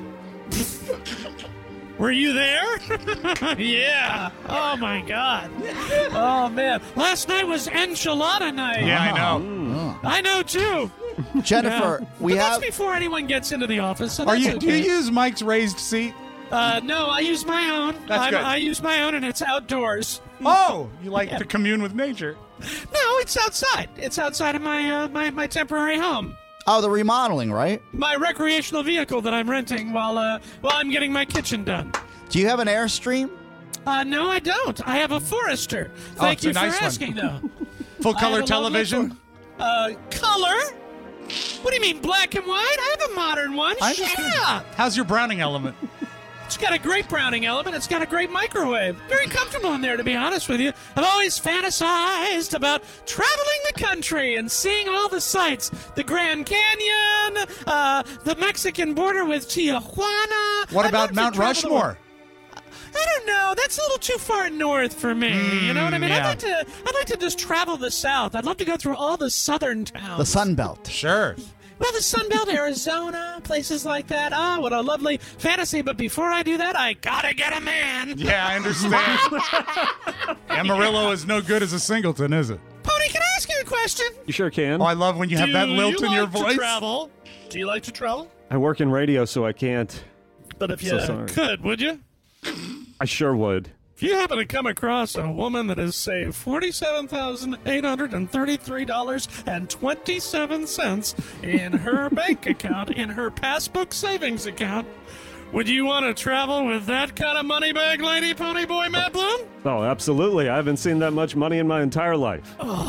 Speaker 8: Were you there? Yeah. Oh, my God. Oh, man. Last night was enchilada night.
Speaker 4: Yeah, I know.
Speaker 8: I know, too.
Speaker 5: Jennifer,
Speaker 8: Yeah.
Speaker 5: we
Speaker 8: but
Speaker 5: have...
Speaker 8: that's before anyone gets into the office. So
Speaker 4: Are
Speaker 8: that's
Speaker 4: you? Do you
Speaker 8: okay.
Speaker 4: use Mike's raised seat?
Speaker 8: Uh, no, I use my own.
Speaker 4: That's
Speaker 8: I'm,
Speaker 4: good.
Speaker 8: I use my own, and it's outdoors.
Speaker 4: Oh, you like to commune with nature.
Speaker 8: No, it's outside. It's outside of my uh, my my temporary home,
Speaker 5: Oh, the remodeling, right?
Speaker 8: my recreational vehicle that I'm renting while uh while I'm getting my kitchen done.
Speaker 5: Do you have an Airstream?
Speaker 8: Uh, no, I don't. I have a Forester.
Speaker 4: Oh,
Speaker 8: Thank
Speaker 4: it's a
Speaker 8: you for
Speaker 4: nice one.
Speaker 8: asking, though.
Speaker 4: Full
Speaker 8: I
Speaker 4: color
Speaker 8: have a lovely
Speaker 4: television.
Speaker 8: For- uh, color? What do you mean, black and white? I have a modern one.
Speaker 4: I understand.
Speaker 8: Yeah.
Speaker 4: How's your Browning element?
Speaker 8: It's got a great browning element. It's got a great microwave. Very comfortable in there, to be honest with you. I've always fantasized about traveling the country and seeing all the sights. The Grand Canyon, uh, the Mexican border with Tijuana.
Speaker 4: What
Speaker 8: I'd
Speaker 4: about
Speaker 8: love to
Speaker 4: Mount
Speaker 8: travel the world.
Speaker 4: Rushmore?
Speaker 8: I don't know. That's a little too far north for me. you know what I mean?
Speaker 4: yeah.
Speaker 8: I'd like to. I'd like to just travel the south. I'd love to go through all the southern towns.
Speaker 5: The Sun Belt.
Speaker 4: Sure.
Speaker 8: Well, the Sun Belt, Arizona, places like that. Ah, what a lovely fantasy. But before I do that, I gotta get a man.
Speaker 4: Yeah, I understand. Amarillo is no good as a singleton, is it?
Speaker 8: Pony, can I ask you a question?
Speaker 7: You sure can.
Speaker 4: Oh, I love when you have
Speaker 8: do
Speaker 4: that lilt
Speaker 8: you
Speaker 4: in your
Speaker 8: like to
Speaker 4: voice.
Speaker 8: travel? Do you like to travel?
Speaker 7: I work in radio, so I can't.
Speaker 8: But if you
Speaker 7: So sorry.
Speaker 8: could, would you?
Speaker 7: I sure would.
Speaker 8: If you happen to come across a woman that has saved forty-seven thousand eight hundred thirty-three dollars and twenty-seven cents in her bank account, in her passbook savings account, would you want to travel with that kind of money bag lady, Pony Boy Matt Bloom?
Speaker 7: Oh, absolutely. I haven't seen that much money in my entire life.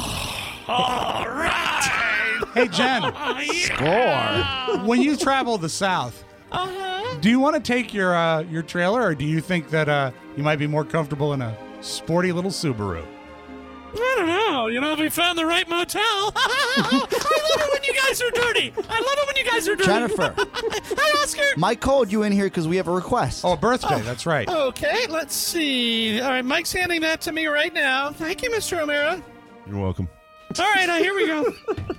Speaker 8: All right.
Speaker 4: Hey, Jen,
Speaker 8: Score.
Speaker 4: when you travel the South,
Speaker 8: Uh-huh.
Speaker 4: do you want to take your uh, your trailer, or do you think that uh, you might be more comfortable in a sporty little Subaru?
Speaker 8: I don't know. You know, if we found the right motel. I love it when you guys are dirty. I love it when you guys are dirty.
Speaker 5: Jennifer.
Speaker 8: Hi, Oscar.
Speaker 5: Mike called you in here because we have a request.
Speaker 4: Oh, a birthday. That's right.
Speaker 8: Okay, let's see. All right, Mike's handing that to me right now. Thank you, Mister O'Mara.
Speaker 3: You're welcome.
Speaker 8: All right, uh, here we go.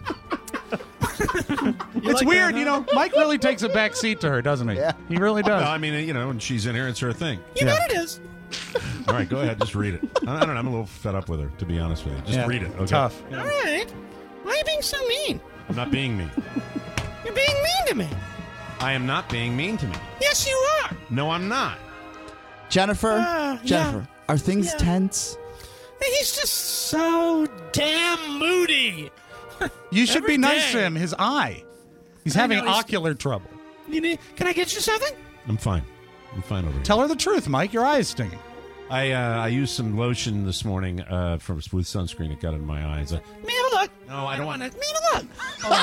Speaker 4: It's
Speaker 8: like
Speaker 4: weird,
Speaker 8: that,
Speaker 4: you
Speaker 8: huh?
Speaker 4: know. Mike really takes a back seat to her, doesn't he?
Speaker 5: Yeah.
Speaker 4: He really does.
Speaker 3: No, I mean, you know, when she's in here, it's her thing.
Speaker 8: You bet it is.
Speaker 3: All right, go ahead, just read it. I don't know. I'm a little fed up with her, to be honest with you. Just
Speaker 4: Yeah.
Speaker 3: read it. Okay?
Speaker 4: Tough.
Speaker 8: All right. Why are you being so mean?
Speaker 3: I'm not being mean.
Speaker 8: You're being mean to me.
Speaker 3: I am not being mean to me.
Speaker 8: Yes, you are.
Speaker 3: No, I'm not.
Speaker 5: Jennifer,
Speaker 8: Uh,
Speaker 5: Jennifer, are things
Speaker 8: Yeah.
Speaker 5: tense?
Speaker 8: He's just so damn moody.
Speaker 4: You should
Speaker 8: Every
Speaker 4: be nice
Speaker 8: day.
Speaker 4: to him. His eye. He's
Speaker 8: I
Speaker 4: having
Speaker 8: know, he's-
Speaker 4: ocular trouble.
Speaker 8: You need, can I get you something?
Speaker 3: I'm fine. I'm fine over here.
Speaker 4: Tell her the truth, Mike. Your eye is stinging.
Speaker 3: I uh, I used some lotion this morning uh, from with sunscreen. It got in my eyes. Uh,
Speaker 8: Let me have a look.
Speaker 3: no, I don't want.
Speaker 8: Let me have a look.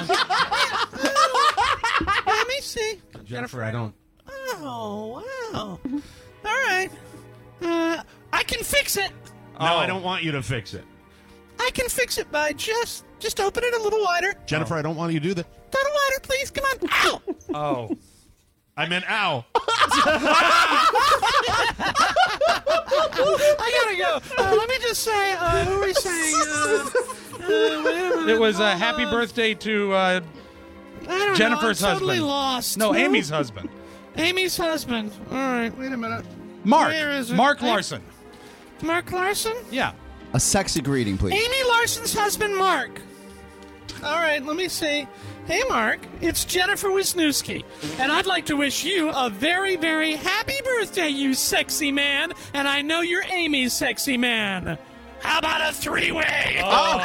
Speaker 8: Hold on. Let me see.
Speaker 3: Jennifer, I don't.
Speaker 8: Oh, wow. All right. Uh, I can fix it.
Speaker 3: No,
Speaker 4: Oh.
Speaker 3: I don't want you to fix it.
Speaker 8: I can fix it by just just open it a little wider.
Speaker 3: Jennifer, I don't want you to do that.
Speaker 8: A little wider, please. Come on. Ow!
Speaker 4: Oh.
Speaker 3: I meant ow.
Speaker 8: I gotta go. Uh, let me just say, uh, who are we saying? Uh, uh, wait a minute.
Speaker 4: It was a
Speaker 8: Uh,
Speaker 4: happy birthday to uh,
Speaker 8: I don't
Speaker 4: Jennifer's
Speaker 8: know. I'm totally
Speaker 4: husband.
Speaker 8: lost.
Speaker 4: No,
Speaker 8: Who?
Speaker 4: Amy's husband.
Speaker 8: Amy's husband. All right, wait a minute.
Speaker 4: Mark.
Speaker 8: Where is it?
Speaker 4: Mark
Speaker 8: I-
Speaker 4: Larson.
Speaker 8: Mark Larson?
Speaker 4: Yeah.
Speaker 5: A sexy greeting, please.
Speaker 8: Amy Larson's husband, Mark. All right, let me see. Hey, Mark, it's Jennifer Wisniewski, and I'd like to wish you a very, very happy birthday, you sexy man, and I know you're Amy's sexy man. How about a three-way?
Speaker 5: Oh,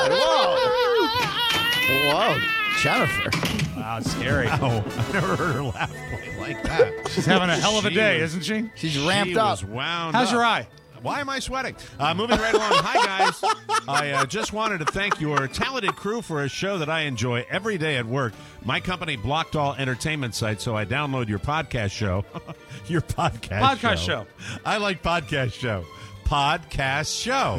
Speaker 5: God. Whoa. Whoa. Jennifer.
Speaker 4: Wow, scary.
Speaker 3: Ow. I've never heard her laugh quite like that.
Speaker 4: She's having a hell of a
Speaker 3: She
Speaker 4: day,
Speaker 3: was-
Speaker 4: isn't she?
Speaker 5: She's
Speaker 3: She
Speaker 5: ramped up.
Speaker 3: was wound
Speaker 4: How's
Speaker 3: up.
Speaker 4: your eye?
Speaker 3: Why am I sweating? Uh, moving right along. Hi, guys. I uh, just wanted to thank your talented crew for a show that I enjoy every day at work. My company blocked all entertainment sites, so I download your podcast show. your podcast,
Speaker 4: Podcast show.
Speaker 3: I like podcast show. Podcast show.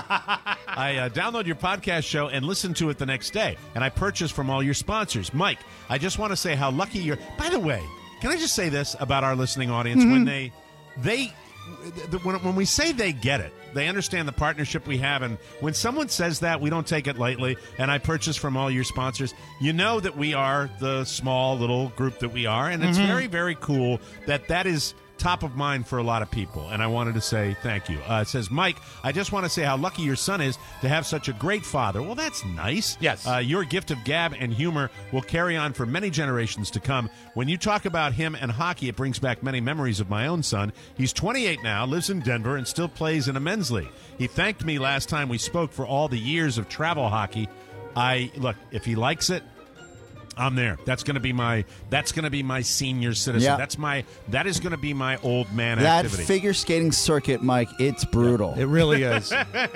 Speaker 3: I uh, download your podcast show and listen to it the next day. And I purchase from all your sponsors. Mike, I just want to say how lucky you're. By the way, can I just say this about our listening audience?
Speaker 4: Mm-hmm.
Speaker 3: When they, they, the, when, when we say they get it, they understand the partnership we have. And when someone says that, we don't take it lightly. And I purchase from all your sponsors. You know that we are the small little group that we are. And it's
Speaker 4: Mm-hmm.
Speaker 3: very, very cool that that is top of mind for a lot of people, and I wanted to say thank you. Uh, it says, Mike, I just want to say how lucky your son is to have such a great father. Well, that's nice.
Speaker 4: Yes.
Speaker 3: Uh, your gift of gab and humor will carry on for many generations to come. When you talk about him and hockey, it brings back many memories of my own son. He's twenty-eight now, lives in Denver, and still plays in a men's league. He thanked me last time we spoke for all the years of travel hockey. I look, if he likes it, I'm there. That's going to be my. That's going to be my senior citizen.
Speaker 5: Yeah.
Speaker 3: That's my. That is going to be my old man
Speaker 5: That
Speaker 3: activity.
Speaker 5: figure skating circuit, Mike, it's brutal.
Speaker 4: It really is.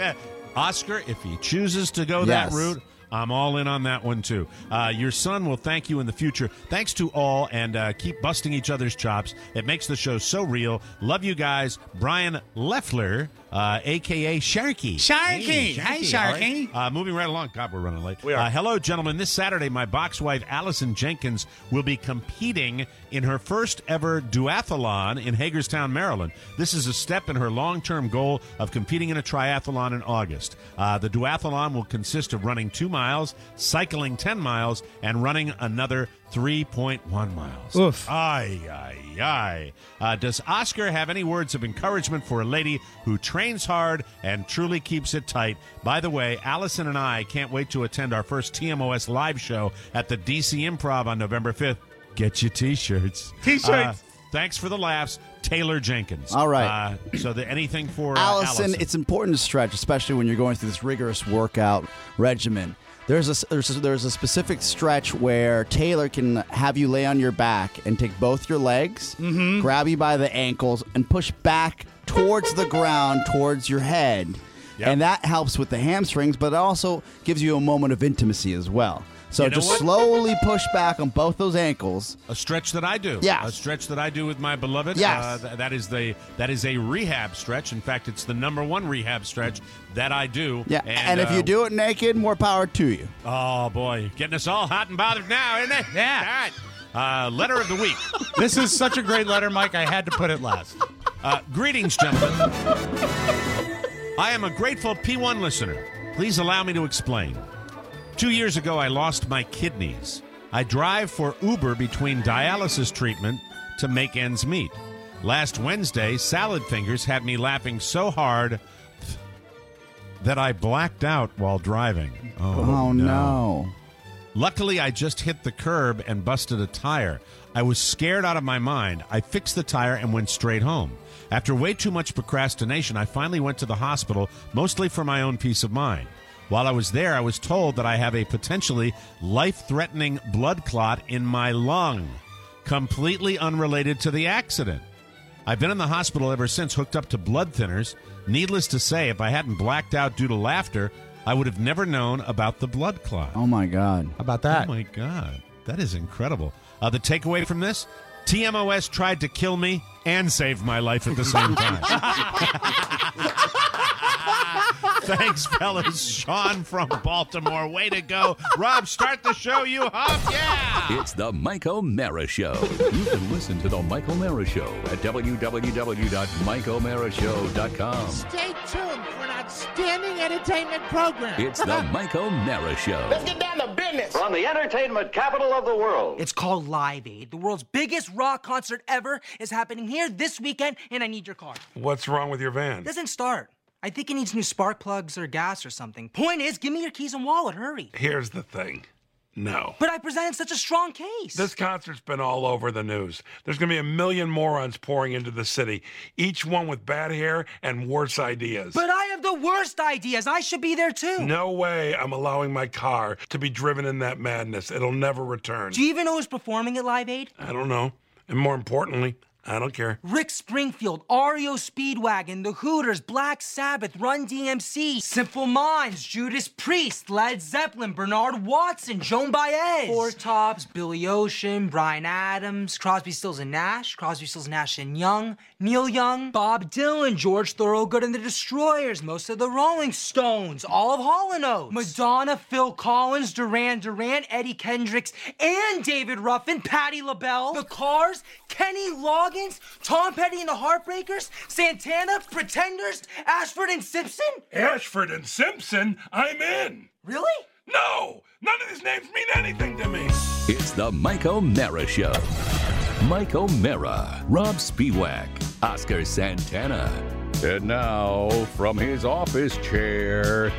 Speaker 3: Oscar, if he chooses to go
Speaker 5: Yes.
Speaker 3: that route, I'm all in on that one too. Uh, your son will thank you in the future. Thanks to all, and uh, keep busting each other's chops. It makes the show so real. Love you guys, Brian Leffler, uh, aka Sharky.
Speaker 4: Sharky. Hey, Sharky.
Speaker 3: All right. Uh, moving right along. God, we're running late.
Speaker 4: We are.
Speaker 3: Uh, hello, gentlemen. This Saturday, my box wife, Allison Jenkins, will be competing in her first ever duathlon in Hagerstown, Maryland. This is a step in her long-term goal of competing in a triathlon in August. Uh, the duathlon will consist of running two miles, cycling ten miles, and running another three point one miles.
Speaker 4: Oof.
Speaker 3: Ay, ay, ay. Uh, does Oscar have any words of encouragement for a lady who trains hard and truly keeps it tight? By the way, Allison and I can't wait to attend our first T M O S live show at the D C Improv on November fifth. Get your T-shirts.
Speaker 4: T-shirts.
Speaker 3: Uh, thanks for the laughs, Taylor Jenkins.
Speaker 5: All right.
Speaker 3: Uh, so the, anything for uh,
Speaker 5: Allison,
Speaker 3: Allison?
Speaker 5: it's important to stretch, especially when you're going through this rigorous workout regimen. There's a, there's a, there's a specific stretch where Taylor can have you lay on your back and take both your legs,
Speaker 3: Mm-hmm.
Speaker 5: grab you by the ankles, and push back towards the ground, towards your head.
Speaker 3: Yep.
Speaker 5: And that helps with the hamstrings, but it also gives you a moment of intimacy as well. So
Speaker 3: You know
Speaker 5: just
Speaker 3: what?
Speaker 5: slowly push back on both those ankles.
Speaker 3: A stretch that I do.
Speaker 5: Yes.
Speaker 3: A stretch that I do with my beloved.
Speaker 5: Yes.
Speaker 3: Uh, th- that is the that is a rehab stretch. In fact, it's the number one rehab stretch that I do.
Speaker 5: Yeah, and, if
Speaker 3: uh,
Speaker 5: you do it naked, more power to you.
Speaker 3: Oh, boy. Getting us all hot and bothered now, isn't it?
Speaker 4: Yeah.
Speaker 3: All right. Uh, letter of the week.
Speaker 4: This is such a great letter, Mike. I had to put it last.
Speaker 3: Uh, greetings, gentlemen. I am a grateful P one listener. Please allow me to explain. Two years ago, I lost my kidneys. I drive for Uber between dialysis treatment to make ends meet. Last Wednesday, Salad Fingers had me laughing so hard that I blacked out while driving. Oh,
Speaker 5: Oh, no.
Speaker 3: Luckily, I just hit the curb and busted a tire. I was scared out of my mind. I fixed the tire and went straight home. After way too much procrastination, I finally went to the hospital, mostly for my own peace of mind. While I was there, I was told that I have a potentially life-threatening blood clot in my lung, completely unrelated to the accident. I've been in the hospital ever since, hooked up to blood thinners. Needless to say, if I hadn't blacked out due to laughter, I would have never known about the blood clot.
Speaker 5: Oh, my God.
Speaker 4: How about that?
Speaker 3: Oh, my God. That is incredible. Uh, the takeaway from this, T M O S tried to kill me and save my life at the same time. Thanks, fellas. Sean from Baltimore. Way to go. Rob, start the show, you hump. Yeah!
Speaker 1: It's the Mike O'Mara Show. You can listen to the Mike O'Mara Show at w w w dot mike o'mara show dot com.
Speaker 9: Stay tuned for an outstanding entertainment program.
Speaker 1: It's the Mike O'Mara Show.
Speaker 10: Let's get down to business.
Speaker 11: From the entertainment capital of the world.
Speaker 12: It's called Live Aid. The world's biggest rock concert ever is happening here this weekend, and I need your car.
Speaker 13: What's wrong with your van?
Speaker 12: It doesn't start. I think it needs new spark plugs or gas or something. Point is, give me your keys and wallet. Hurry.
Speaker 13: Here's the thing. No.
Speaker 12: But I presented such a strong case.
Speaker 13: This concert's been all over the news. There's going to be a million morons pouring into the city, each one with bad hair and worse ideas.
Speaker 12: But I have the worst ideas. I should be there too.
Speaker 13: No way I'm allowing my car to be driven in that madness. It'll never return.
Speaker 12: Do you even know who's performing at Live Aid?
Speaker 13: I don't know. And more importantly, I don't care.
Speaker 12: Rick Springfield, R E O Speedwagon, The Hooters, Black Sabbath, Run D M C, Simple Minds, Judas Priest, Led Zeppelin, Bernard Watson, Joan Baez, Four Tops, Billy Ocean, Bryan Adams, Crosby, Stills and Nash, Crosby, Stills, Nash and Young, Neil Young, Bob Dylan, George Thorogood and the Destroyers, most of the Rolling Stones, all of Hall and Oates, Madonna, Phil Collins, Duran Duran, Eddie Kendricks, and David Ruffin, Patti LaBelle, The Cars, Kenny Loggins, Tom Petty and the Heartbreakers, Santana, Pretenders, Ashford and Simpson?
Speaker 13: Ashford and Simpson? I'm in.
Speaker 12: Really?
Speaker 13: No! None of these names mean anything to me.
Speaker 1: It's the Mike O'Mara Show. Mike O'Mara, Rob Spiewak, Oscar Santana. And now, from his office chair,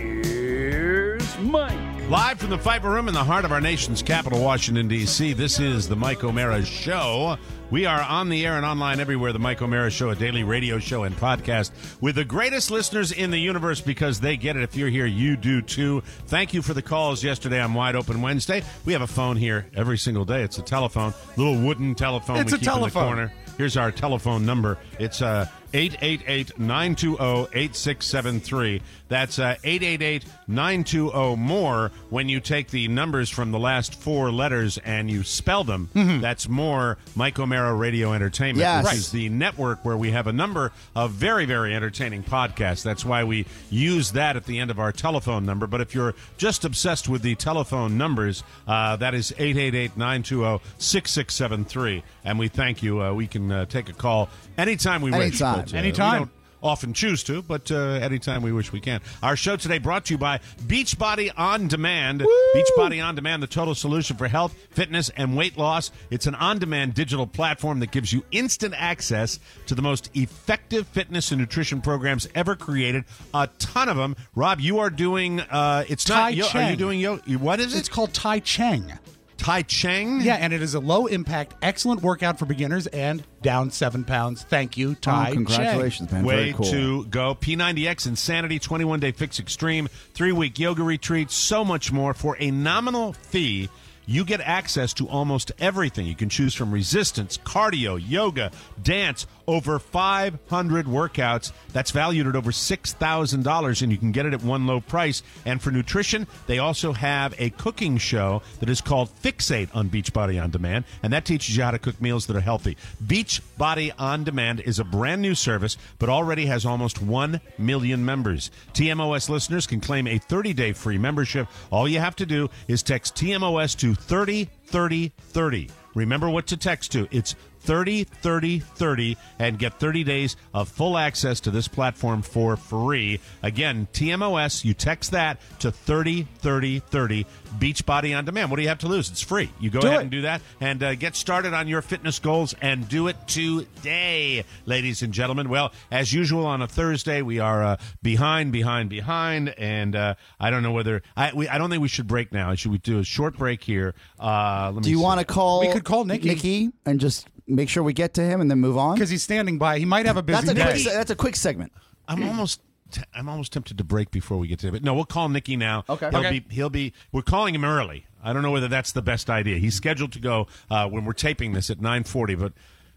Speaker 1: here's Mike.
Speaker 3: Live from the Fiber Room in the heart of our nation's capital, Washington, D C, this is the Mike O'Mara Show. We are on the air and online everywhere, the Mike O'Mara Show, a daily radio show and podcast with the greatest listeners in the universe because they get it. If you're here, you do too. Thank you for the calls yesterday on Wide Open Wednesday. We have a phone here every single day. It's a telephone, little wooden telephone
Speaker 4: It's
Speaker 3: we
Speaker 4: a
Speaker 3: keep
Speaker 4: telephone.
Speaker 3: in the corner. Here's our telephone number. It's uh, eight eight eight, nine two zero, eight six seven three. That's uh, eight eight eight, nine two zero, more when you take the numbers from the last four letters and you spell them.
Speaker 4: Mm-hmm.
Speaker 3: That's more Mike O'Mara Radio Entertainment.
Speaker 5: Yes.
Speaker 3: This
Speaker 5: Right.
Speaker 3: is the network where we have a number of very, very entertaining podcasts. That's why we use that at the end of our telephone number. But if you're just obsessed with the telephone numbers, uh, that is eight eight eight, nine two zero, six six seven three. And we thank you. Uh, we can uh, take a call anytime we wish.
Speaker 5: Anytime.
Speaker 3: But, uh,
Speaker 4: Anytime.
Speaker 3: we don't often choose to, but uh, anytime we wish we can. Our show today brought to you by Beachbody On Demand.
Speaker 5: Woo!
Speaker 3: Beachbody On Demand, the total solution for health, fitness, and weight loss. It's an on-demand digital platform that gives you instant access to the most effective fitness and nutrition programs ever created. A ton of them. Rob, you are doing, uh, it's
Speaker 4: Tai
Speaker 3: not, yo- are
Speaker 4: Cheng.
Speaker 3: you doing, yo- what is it?
Speaker 4: It's called Tai Cheng.
Speaker 3: Tai Cheng?
Speaker 4: Yeah, and it is a low-impact, excellent workout for beginners and down seven pounds. Thank you, Tai
Speaker 5: Oh, congratulations,
Speaker 4: Cheng.
Speaker 5: man.
Speaker 3: Way
Speaker 5: Very cool.
Speaker 3: to go. P ninety X Insanity, twenty-one day Fix Extreme, three-week yoga retreat, so much more. For a nominal fee, you get access to almost everything. You can choose from resistance, cardio, yoga, dance, over five hundred workouts. That's valued at over six thousand dollars, and you can get it at one low price. And for nutrition, they also have a cooking show that is called Fixate on Beachbody On Demand, and that teaches you how to cook meals that are healthy. Beachbody On Demand is a brand new service, but already has almost one million members. T M O S listeners can claim a thirty day free membership. All you have to do is text T M O S to thirty thirty thirty. Remember what to text to. It's thirty thirty thirty and get thirty days of full access to this platform for free. Again, T M O S, you text that to thirty thirty thirty. Beachbody On Demand. What do you have to lose? It's free. You go
Speaker 4: Do
Speaker 3: ahead
Speaker 4: it.
Speaker 3: and do that and uh, get started on your fitness goals and do it today, ladies and gentlemen. Well, as usual on a Thursday, we are uh, behind, behind, behind, and uh, I don't know whether I we, I don't think we should break now. Should we do a short break here? Uh, let me
Speaker 5: Do you
Speaker 3: see.
Speaker 5: want to call?
Speaker 4: We could call Nikki.
Speaker 5: Nikki and just make sure we get to him and then move on.
Speaker 4: Because he's standing by. He might have a busy
Speaker 5: That's a
Speaker 4: day.
Speaker 5: quick. se- That's a quick segment.
Speaker 3: I'm almost t- I'm almost tempted to break before we get to it. But no, we'll call Nicky now.
Speaker 5: Okay.
Speaker 3: He'll
Speaker 4: Okay.
Speaker 3: be he'll be we're calling him early. I don't know whether that's the best idea. He's scheduled to go uh, when we're taping this at nine forty, but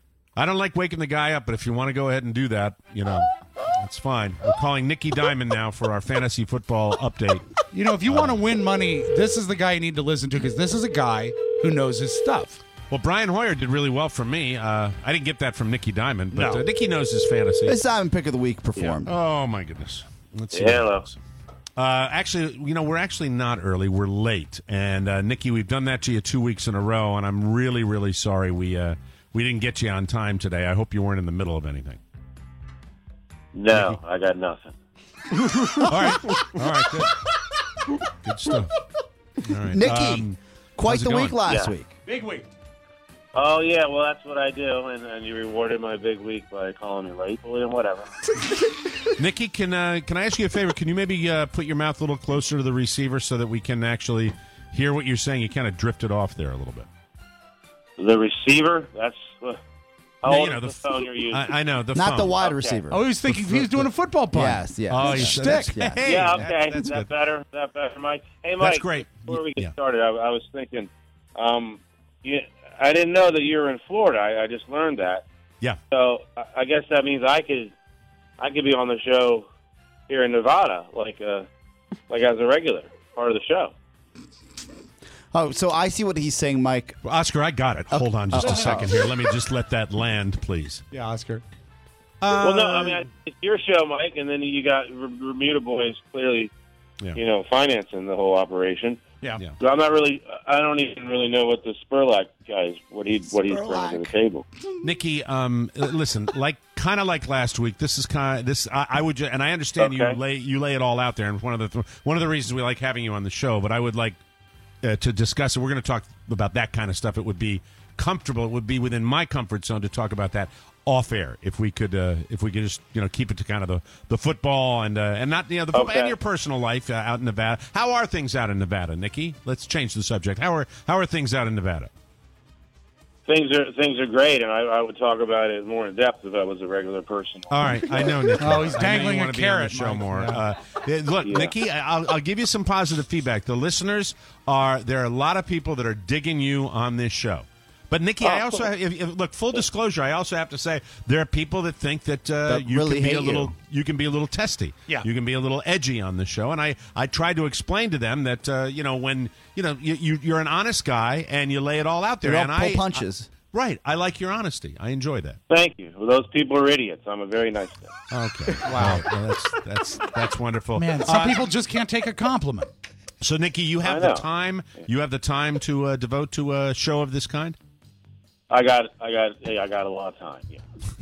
Speaker 3: I don't like waking the guy up, but if you want to go ahead and do that, you know, that's fine. We're calling Nicky Diamond now for our fantasy football update.
Speaker 4: You know, if you want to win money, this is the guy you need to listen to because this is a guy who knows his stuff.
Speaker 3: Well, Brian Hoyer did really well for me. Uh, I didn't get that from Nicky Diamond, but
Speaker 4: No.
Speaker 3: uh, Nicky knows his fantasy.
Speaker 5: This Diamond Pick of the Week performed.
Speaker 3: Oh, my goodness. Let's see.
Speaker 11: Yeah,
Speaker 3: what
Speaker 11: hello.
Speaker 3: happens. Uh, actually, you know, we're actually not early. We're late. And, uh, Nikki, we've done that to you two weeks in a row, and I'm really, really sorry we uh, we didn't get you on time today. I hope you weren't in the middle of anything.
Speaker 11: No, I got nothing.
Speaker 3: All right. All right, good. Good stuff. All right.
Speaker 5: Nikki,
Speaker 3: Um,
Speaker 5: quite
Speaker 3: how's it
Speaker 5: the
Speaker 3: going?
Speaker 5: week last
Speaker 11: Yeah.
Speaker 5: week.
Speaker 4: Big week.
Speaker 11: Oh, yeah, well, that's what I do, and, and you rewarded my big week by calling me late. Well, whatever.
Speaker 3: Nikki, can uh, can I ask you a favor? Can you maybe uh, put your mouth a little closer to the receiver so that we can actually hear what you're saying? You kind of drifted off there a little bit.
Speaker 11: The receiver? That's... Uh, how
Speaker 3: No,
Speaker 11: old
Speaker 3: you know,
Speaker 11: is the,
Speaker 3: the
Speaker 11: phone you're using?
Speaker 3: I, I know. The
Speaker 5: Not
Speaker 3: phone.
Speaker 5: the wide
Speaker 11: Okay.
Speaker 5: receiver.
Speaker 4: Oh, he was thinking he was doing a football punt.
Speaker 5: Yes, yes.
Speaker 3: Oh,
Speaker 5: yes.
Speaker 3: you
Speaker 4: Stick.
Speaker 3: that's,
Speaker 5: Yeah.
Speaker 3: hey,
Speaker 11: yeah,
Speaker 3: that-
Speaker 11: okay.
Speaker 3: that's
Speaker 11: Is that
Speaker 3: good.
Speaker 11: better? Is that better, Mike? Hey, Mike.
Speaker 3: That's great.
Speaker 11: Before we get
Speaker 3: Yeah.
Speaker 11: started, I, I was thinking, um, you, I didn't know that you were in Florida. I, I just learned that.
Speaker 3: Yeah.
Speaker 11: So I, I guess that means I could, I could be on the show here in Nevada, like uh, like as a regular part of the show.
Speaker 5: Oh, so I see what he's saying, Mike.
Speaker 3: Well, Oscar, I got it. Hold on just
Speaker 5: Oh.
Speaker 3: a second here. Let me just let that land, please.
Speaker 4: Yeah, Oscar.
Speaker 11: well, no, I mean I, it's your show, Mike, and then you got R- Bermuda Boys clearly,
Speaker 3: Yeah.
Speaker 11: you know, financing the whole operation.
Speaker 4: Yeah.
Speaker 3: Yeah.
Speaker 11: So I'm not really, I don't even really know what the Spurlock guys, what he, what he's bringing to the table.
Speaker 3: Nikki, um, uh, listen, like kind of like last week. This is kind of this. I, I would, ju- and I understand you
Speaker 11: Okay.
Speaker 3: lay you lay it all out there, and one of the th- one of the reasons we like having you on the show. But I would like uh, to discuss it. We're going to talk about that kind of stuff. It would be comfortable. It would be within my comfort zone to talk about that off air. If we could, uh, if we could just you know keep it to kind of the, the football and uh, and not you know the football
Speaker 11: Okay.
Speaker 3: and your personal life uh, out in Nevada. How are things out in Nevada, Nikki? Let's change the subject. How are how are things out in Nevada?
Speaker 11: Things are things are great, and I, I would talk about it more in depth if I was a regular person.
Speaker 3: All right, I know, Nikki.
Speaker 4: Oh, he's
Speaker 3: I know
Speaker 4: dangling
Speaker 3: you
Speaker 4: a
Speaker 3: wanna be on the
Speaker 4: carrot,
Speaker 3: show
Speaker 4: Mike.
Speaker 3: more.
Speaker 4: Yeah.
Speaker 3: Uh, yeah, look,
Speaker 11: Yeah.
Speaker 3: Nikki, I'll, I'll give you some positive feedback. The listeners are there are a lot of people that are digging you on this show. But Nikki, I
Speaker 11: Oh,
Speaker 3: also
Speaker 11: cool.
Speaker 3: have, if, if, look full disclosure. I also have to say there are people that think that, uh,
Speaker 5: That
Speaker 3: you
Speaker 5: really
Speaker 3: can be
Speaker 5: hate
Speaker 3: a
Speaker 5: you.
Speaker 3: little you. can be a little testy.
Speaker 4: Yeah.
Speaker 3: you can be a little edgy on the show, and I I tried to explain to them that uh, you know when you know you, you you're an honest guy and you lay it all out there.
Speaker 5: You
Speaker 3: and
Speaker 5: don't pull
Speaker 3: I
Speaker 5: punches.
Speaker 3: I- right, I like your honesty. I enjoy that.
Speaker 11: Thank you. Well, those people are idiots. I'm a very nice guy.
Speaker 3: Okay, wow, well, that's that's that's wonderful.
Speaker 4: Man, some
Speaker 3: Uh,
Speaker 4: people just can't take a compliment.
Speaker 3: So, Nikki, you have
Speaker 11: I
Speaker 3: the
Speaker 11: know.
Speaker 3: time. You have the time to uh, devote to a show of this kind.
Speaker 11: I got, I got, hey, I got a lot of time. Yeah,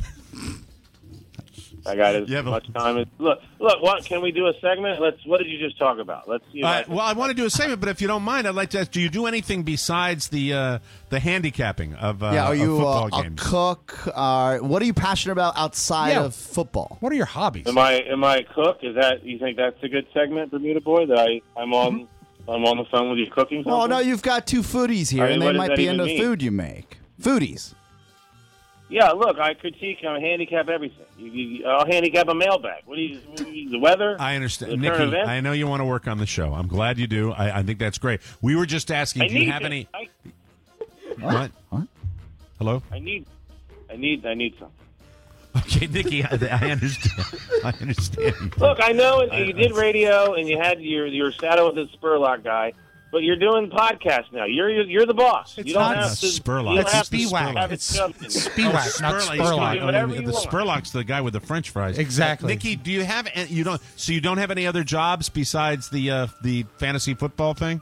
Speaker 11: I got as
Speaker 3: You have a-
Speaker 11: much time as look. Look, what can we do a segment? Let's. What did you just talk about? Let's see. If I
Speaker 3: Uh,
Speaker 11: can-
Speaker 3: well, I want to do a segment, but if you don't mind, I'd like to ask: do you do anything besides the uh, the handicapping of, uh,
Speaker 5: yeah, are
Speaker 3: of
Speaker 5: you
Speaker 3: football
Speaker 5: uh, a
Speaker 3: games?
Speaker 5: cook? Uh, what are you passionate about outside
Speaker 4: Yeah.
Speaker 5: of football?
Speaker 4: What are your hobbies?
Speaker 11: am I, am I a cook? Is that you think that's a good segment, Bermuda Boy? That I, I'm on, I'm on the phone with you cooking.
Speaker 5: Well,
Speaker 11: something?
Speaker 5: no, you've got two foodies here,
Speaker 11: I mean,
Speaker 5: and
Speaker 11: what
Speaker 5: they
Speaker 11: does
Speaker 5: might
Speaker 11: that
Speaker 5: be
Speaker 11: even
Speaker 5: into
Speaker 11: mean?
Speaker 5: food you make. Foodies.
Speaker 11: Yeah, look, I critique, I handicap everything. You, you, I'll handicap a mailbag. What do you, what do you the weather?
Speaker 3: I understand,
Speaker 11: The
Speaker 3: Nikki.
Speaker 11: current event?
Speaker 3: I know you want to work on the show. I'm glad you do. I, I think that's great. We were just asking:
Speaker 11: I
Speaker 3: do you
Speaker 11: need
Speaker 3: have
Speaker 11: to-
Speaker 3: any?
Speaker 11: I,
Speaker 3: What?
Speaker 5: What?
Speaker 3: Hello?
Speaker 11: I need, I need, I need something.
Speaker 3: Okay, Nikki. I, I understand. I understand.
Speaker 11: Look, I know
Speaker 3: I-
Speaker 11: you did radio and you had your your shadow with the Spurlock guy, but you're doing podcasts now. You're you're the boss.
Speaker 4: It's
Speaker 11: you don't
Speaker 4: not
Speaker 11: have to.
Speaker 3: Spurlock.
Speaker 11: You don't
Speaker 4: It's
Speaker 11: have to
Speaker 4: Spewag.
Speaker 11: have it
Speaker 4: It's
Speaker 11: shoved in.
Speaker 4: Spewag, not
Speaker 3: Spurlock.
Speaker 4: Spurlock.
Speaker 11: Do whatever you
Speaker 3: the
Speaker 11: want.
Speaker 3: Spurlock's the guy with the French fries.
Speaker 4: Exactly.
Speaker 3: Nikki, do you have any- you don't? So you don't have any other jobs besides the uh, the fantasy football thing?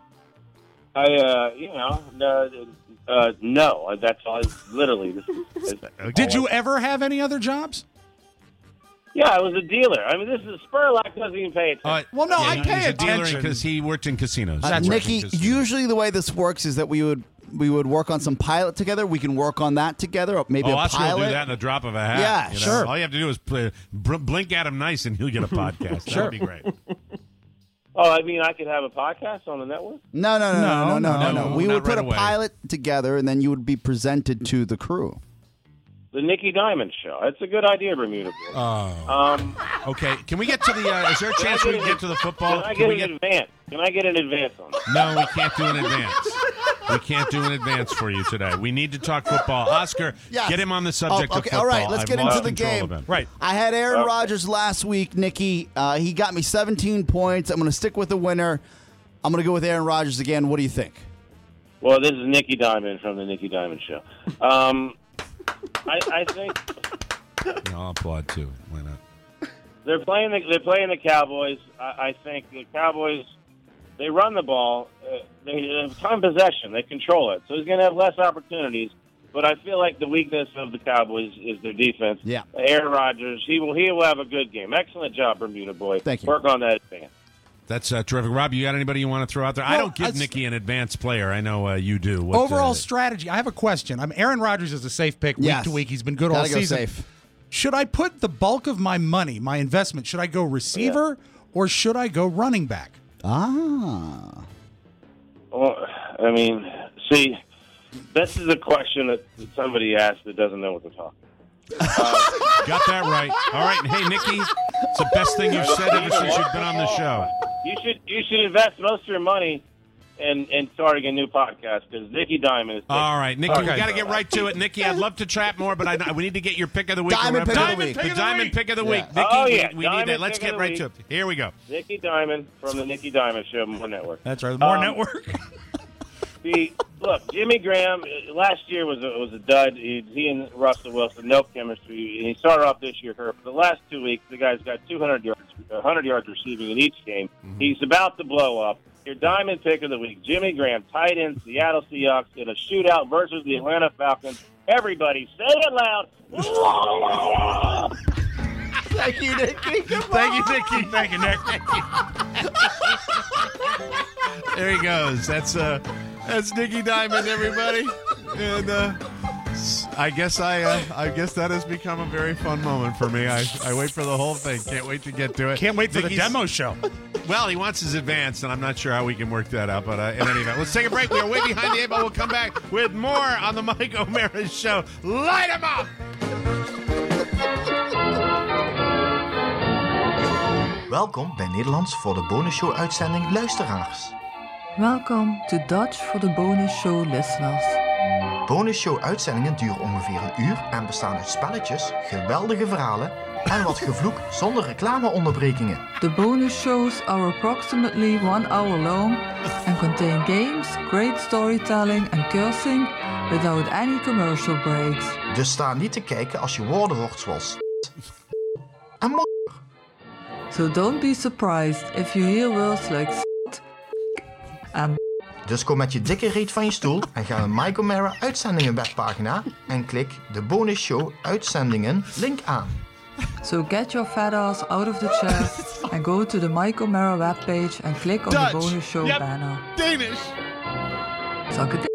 Speaker 11: I, uh, you know, uh, uh, no. That's all. It's literally. This, this,
Speaker 4: Did you ever have any other jobs?
Speaker 11: Yeah, I was a dealer. I mean, this is Spurlock doesn't even pay attention.
Speaker 3: Uh,
Speaker 4: Well, no, I
Speaker 3: he-
Speaker 4: pay
Speaker 3: he's a dealer
Speaker 4: attention.
Speaker 3: because he worked in casinos.
Speaker 5: Uh,
Speaker 3: That's right.
Speaker 5: Nikki,
Speaker 3: Because-
Speaker 5: usually the way this works is that we would we would work on some pilot together. We can work on that together, or maybe
Speaker 3: Oh,
Speaker 5: a
Speaker 3: Oscar
Speaker 5: pilot.
Speaker 3: will do that in the drop of a hat.
Speaker 5: Yeah,
Speaker 3: you know?
Speaker 5: sure.
Speaker 3: All you have to do is play, br- blink at him nice, and he'll get a podcast. That
Speaker 4: Sure.
Speaker 3: would be great.
Speaker 11: Oh, I mean, I could have a podcast on the network.
Speaker 5: No, no, no, no, no, no, no.
Speaker 3: no,
Speaker 5: no. We
Speaker 3: not
Speaker 5: would put
Speaker 3: right
Speaker 5: a
Speaker 3: away.
Speaker 5: pilot together, and then you would be presented to the crew.
Speaker 11: The Nicky Diamond Show. It's a good idea, Bermuda Boy.
Speaker 3: Oh.
Speaker 11: Um,
Speaker 3: Okay, can we get to the? Uh, is there a
Speaker 11: Can I
Speaker 3: chance
Speaker 11: get
Speaker 3: we can
Speaker 11: an-
Speaker 3: get to the football?
Speaker 11: Can I
Speaker 3: Can
Speaker 11: get
Speaker 3: we
Speaker 11: an advance? Can I get an advance on that?
Speaker 3: No, we can't do an advance. We can't do an advance for you today. We need to talk football. Oscar,
Speaker 5: Yes.
Speaker 3: get him on the subject
Speaker 5: Oh,
Speaker 3: of
Speaker 5: okay,
Speaker 3: football.
Speaker 5: all right, let's
Speaker 3: I've
Speaker 5: get into
Speaker 3: lost
Speaker 5: the
Speaker 3: control
Speaker 5: game.
Speaker 3: of him.
Speaker 4: Right.
Speaker 5: I had Aaron
Speaker 11: Okay.
Speaker 5: Rodgers last week, Nikki. Uh, he got me seventeen points. I'm going to stick with the winner. I'm going to go with Aaron Rodgers again. What do you think?
Speaker 11: Well, this is Nicky Diamond from the Nicky Diamond Show. Um, I, I think
Speaker 3: No, I'll applaud too. Why not?
Speaker 11: they're playing the they're playing the Cowboys. I, I think the Cowboys, they run the ball. Uh, they have time possession. They control it. So he's going to have less opportunities. But I feel like the weakness of the Cowboys is their defense.
Speaker 5: Yeah.
Speaker 11: Aaron Rodgers, he will he will have a good game. Excellent job, Bermuda boy.
Speaker 5: Thank you.
Speaker 11: Work on that advance.
Speaker 3: That's uh, terrific. Rob, you got anybody you want to throw out there? I
Speaker 4: Well,
Speaker 3: don't give
Speaker 4: that's-
Speaker 3: Nicky an advanced player. I know uh, you do. What,
Speaker 4: Overall
Speaker 3: uh,
Speaker 4: strategy. I have a question. I'm Aaron Rodgers is a safe pick week
Speaker 5: Yes.
Speaker 4: to week. He's been good
Speaker 5: Gotta
Speaker 4: all
Speaker 5: go
Speaker 4: season.
Speaker 5: safe.
Speaker 4: Should I put the bulk of my money, my investment, should I go receiver or should I go running back?
Speaker 5: Ah.
Speaker 11: Well, I mean, see, this is a question that somebody asked that doesn't know what they're talking about.
Speaker 3: got that right. All right. Hey, Nicky, it's the best thing you've said ever since you've been on the show.
Speaker 11: You should you should invest most of your money in, in starting a new podcast because Nicky Diamond is.
Speaker 3: All right, Nicky, we
Speaker 11: Okay.
Speaker 3: got to get right to it. Nicky, I'd love to chat more, but I, we need to get your pick of the week.
Speaker 5: Diamond pick of the
Speaker 3: Diamond
Speaker 5: week.
Speaker 3: the
Speaker 5: Pick of the
Speaker 3: Diamond
Speaker 5: week.
Speaker 3: pick of the
Speaker 5: Yeah.
Speaker 3: week. Nicky,
Speaker 11: Oh, yeah.
Speaker 3: we, we need
Speaker 11: Diamond
Speaker 3: that. Let's
Speaker 11: pick of
Speaker 3: get
Speaker 11: the
Speaker 3: right
Speaker 11: week.
Speaker 3: to it. Here we go.
Speaker 11: Nicky Diamond from the Nicky Diamond Show, More Network.
Speaker 4: That's right. More
Speaker 11: Um,
Speaker 4: network.
Speaker 11: See, look, Jimmy Graham uh, last year was a, was a dud. He, he and Russell Wilson, no chemistry. And he started off this year hurt. For the last two weeks, the guy's got two hundred yards, one hundred yards receiving in each game.
Speaker 3: Mm-hmm.
Speaker 11: He's about to blow up. Your diamond pick of the week, Jimmy Graham, tight end, Seattle Seahawks in a shootout versus the Atlanta Falcons. Everybody, say it loud.
Speaker 5: Thank you, Nicky.
Speaker 3: Thank you, Nicky. Thank you, Nick. There he goes. That's uh, that's Nicky Diamond, everybody. And uh, I guess I uh, I guess that has become a very fun moment for me. I, I wait for the whole thing. Can't wait to get to it.
Speaker 4: Can't wait for
Speaker 3: Nicky's-
Speaker 4: the demo show.
Speaker 3: Well, he wants his advance, and I'm not sure how we can work that out. But uh, in any event, let's take a break. We are way behind the eight ball. We'll come back with more on the Mike O'Mara Show. Light 'em up!
Speaker 10: Welkom bij Nederlands voor de bonusshow-uitzending Luisteraars.
Speaker 14: Welcome to Dutch for the bonus show listeners.
Speaker 10: Bonusshow-uitzendingen duren ongeveer een uur en bestaan uit spelletjes, geweldige verhalen en wat gevloek zonder reclameonderbrekingen.
Speaker 14: The bonus shows are approximately one hour long and contain games, great storytelling and cursing without any commercial breaks.
Speaker 10: Dus sta niet te kijken als je woorden hoort zoals en mo-
Speaker 14: So don't be surprised if you hear words like s**t and
Speaker 10: Dus kom met je dikke reet van je stoel en ga naar Mike O'Mara uitzendingen webpagina en klik de bonusshow uitzendingen link aan.
Speaker 14: So get your fat ass out of the chair and go to the Mike O'Mara webpage and click on
Speaker 3: Dutch.
Speaker 14: the bonus show
Speaker 3: Yep.
Speaker 14: banner.
Speaker 3: Danish.
Speaker 14: Suck it.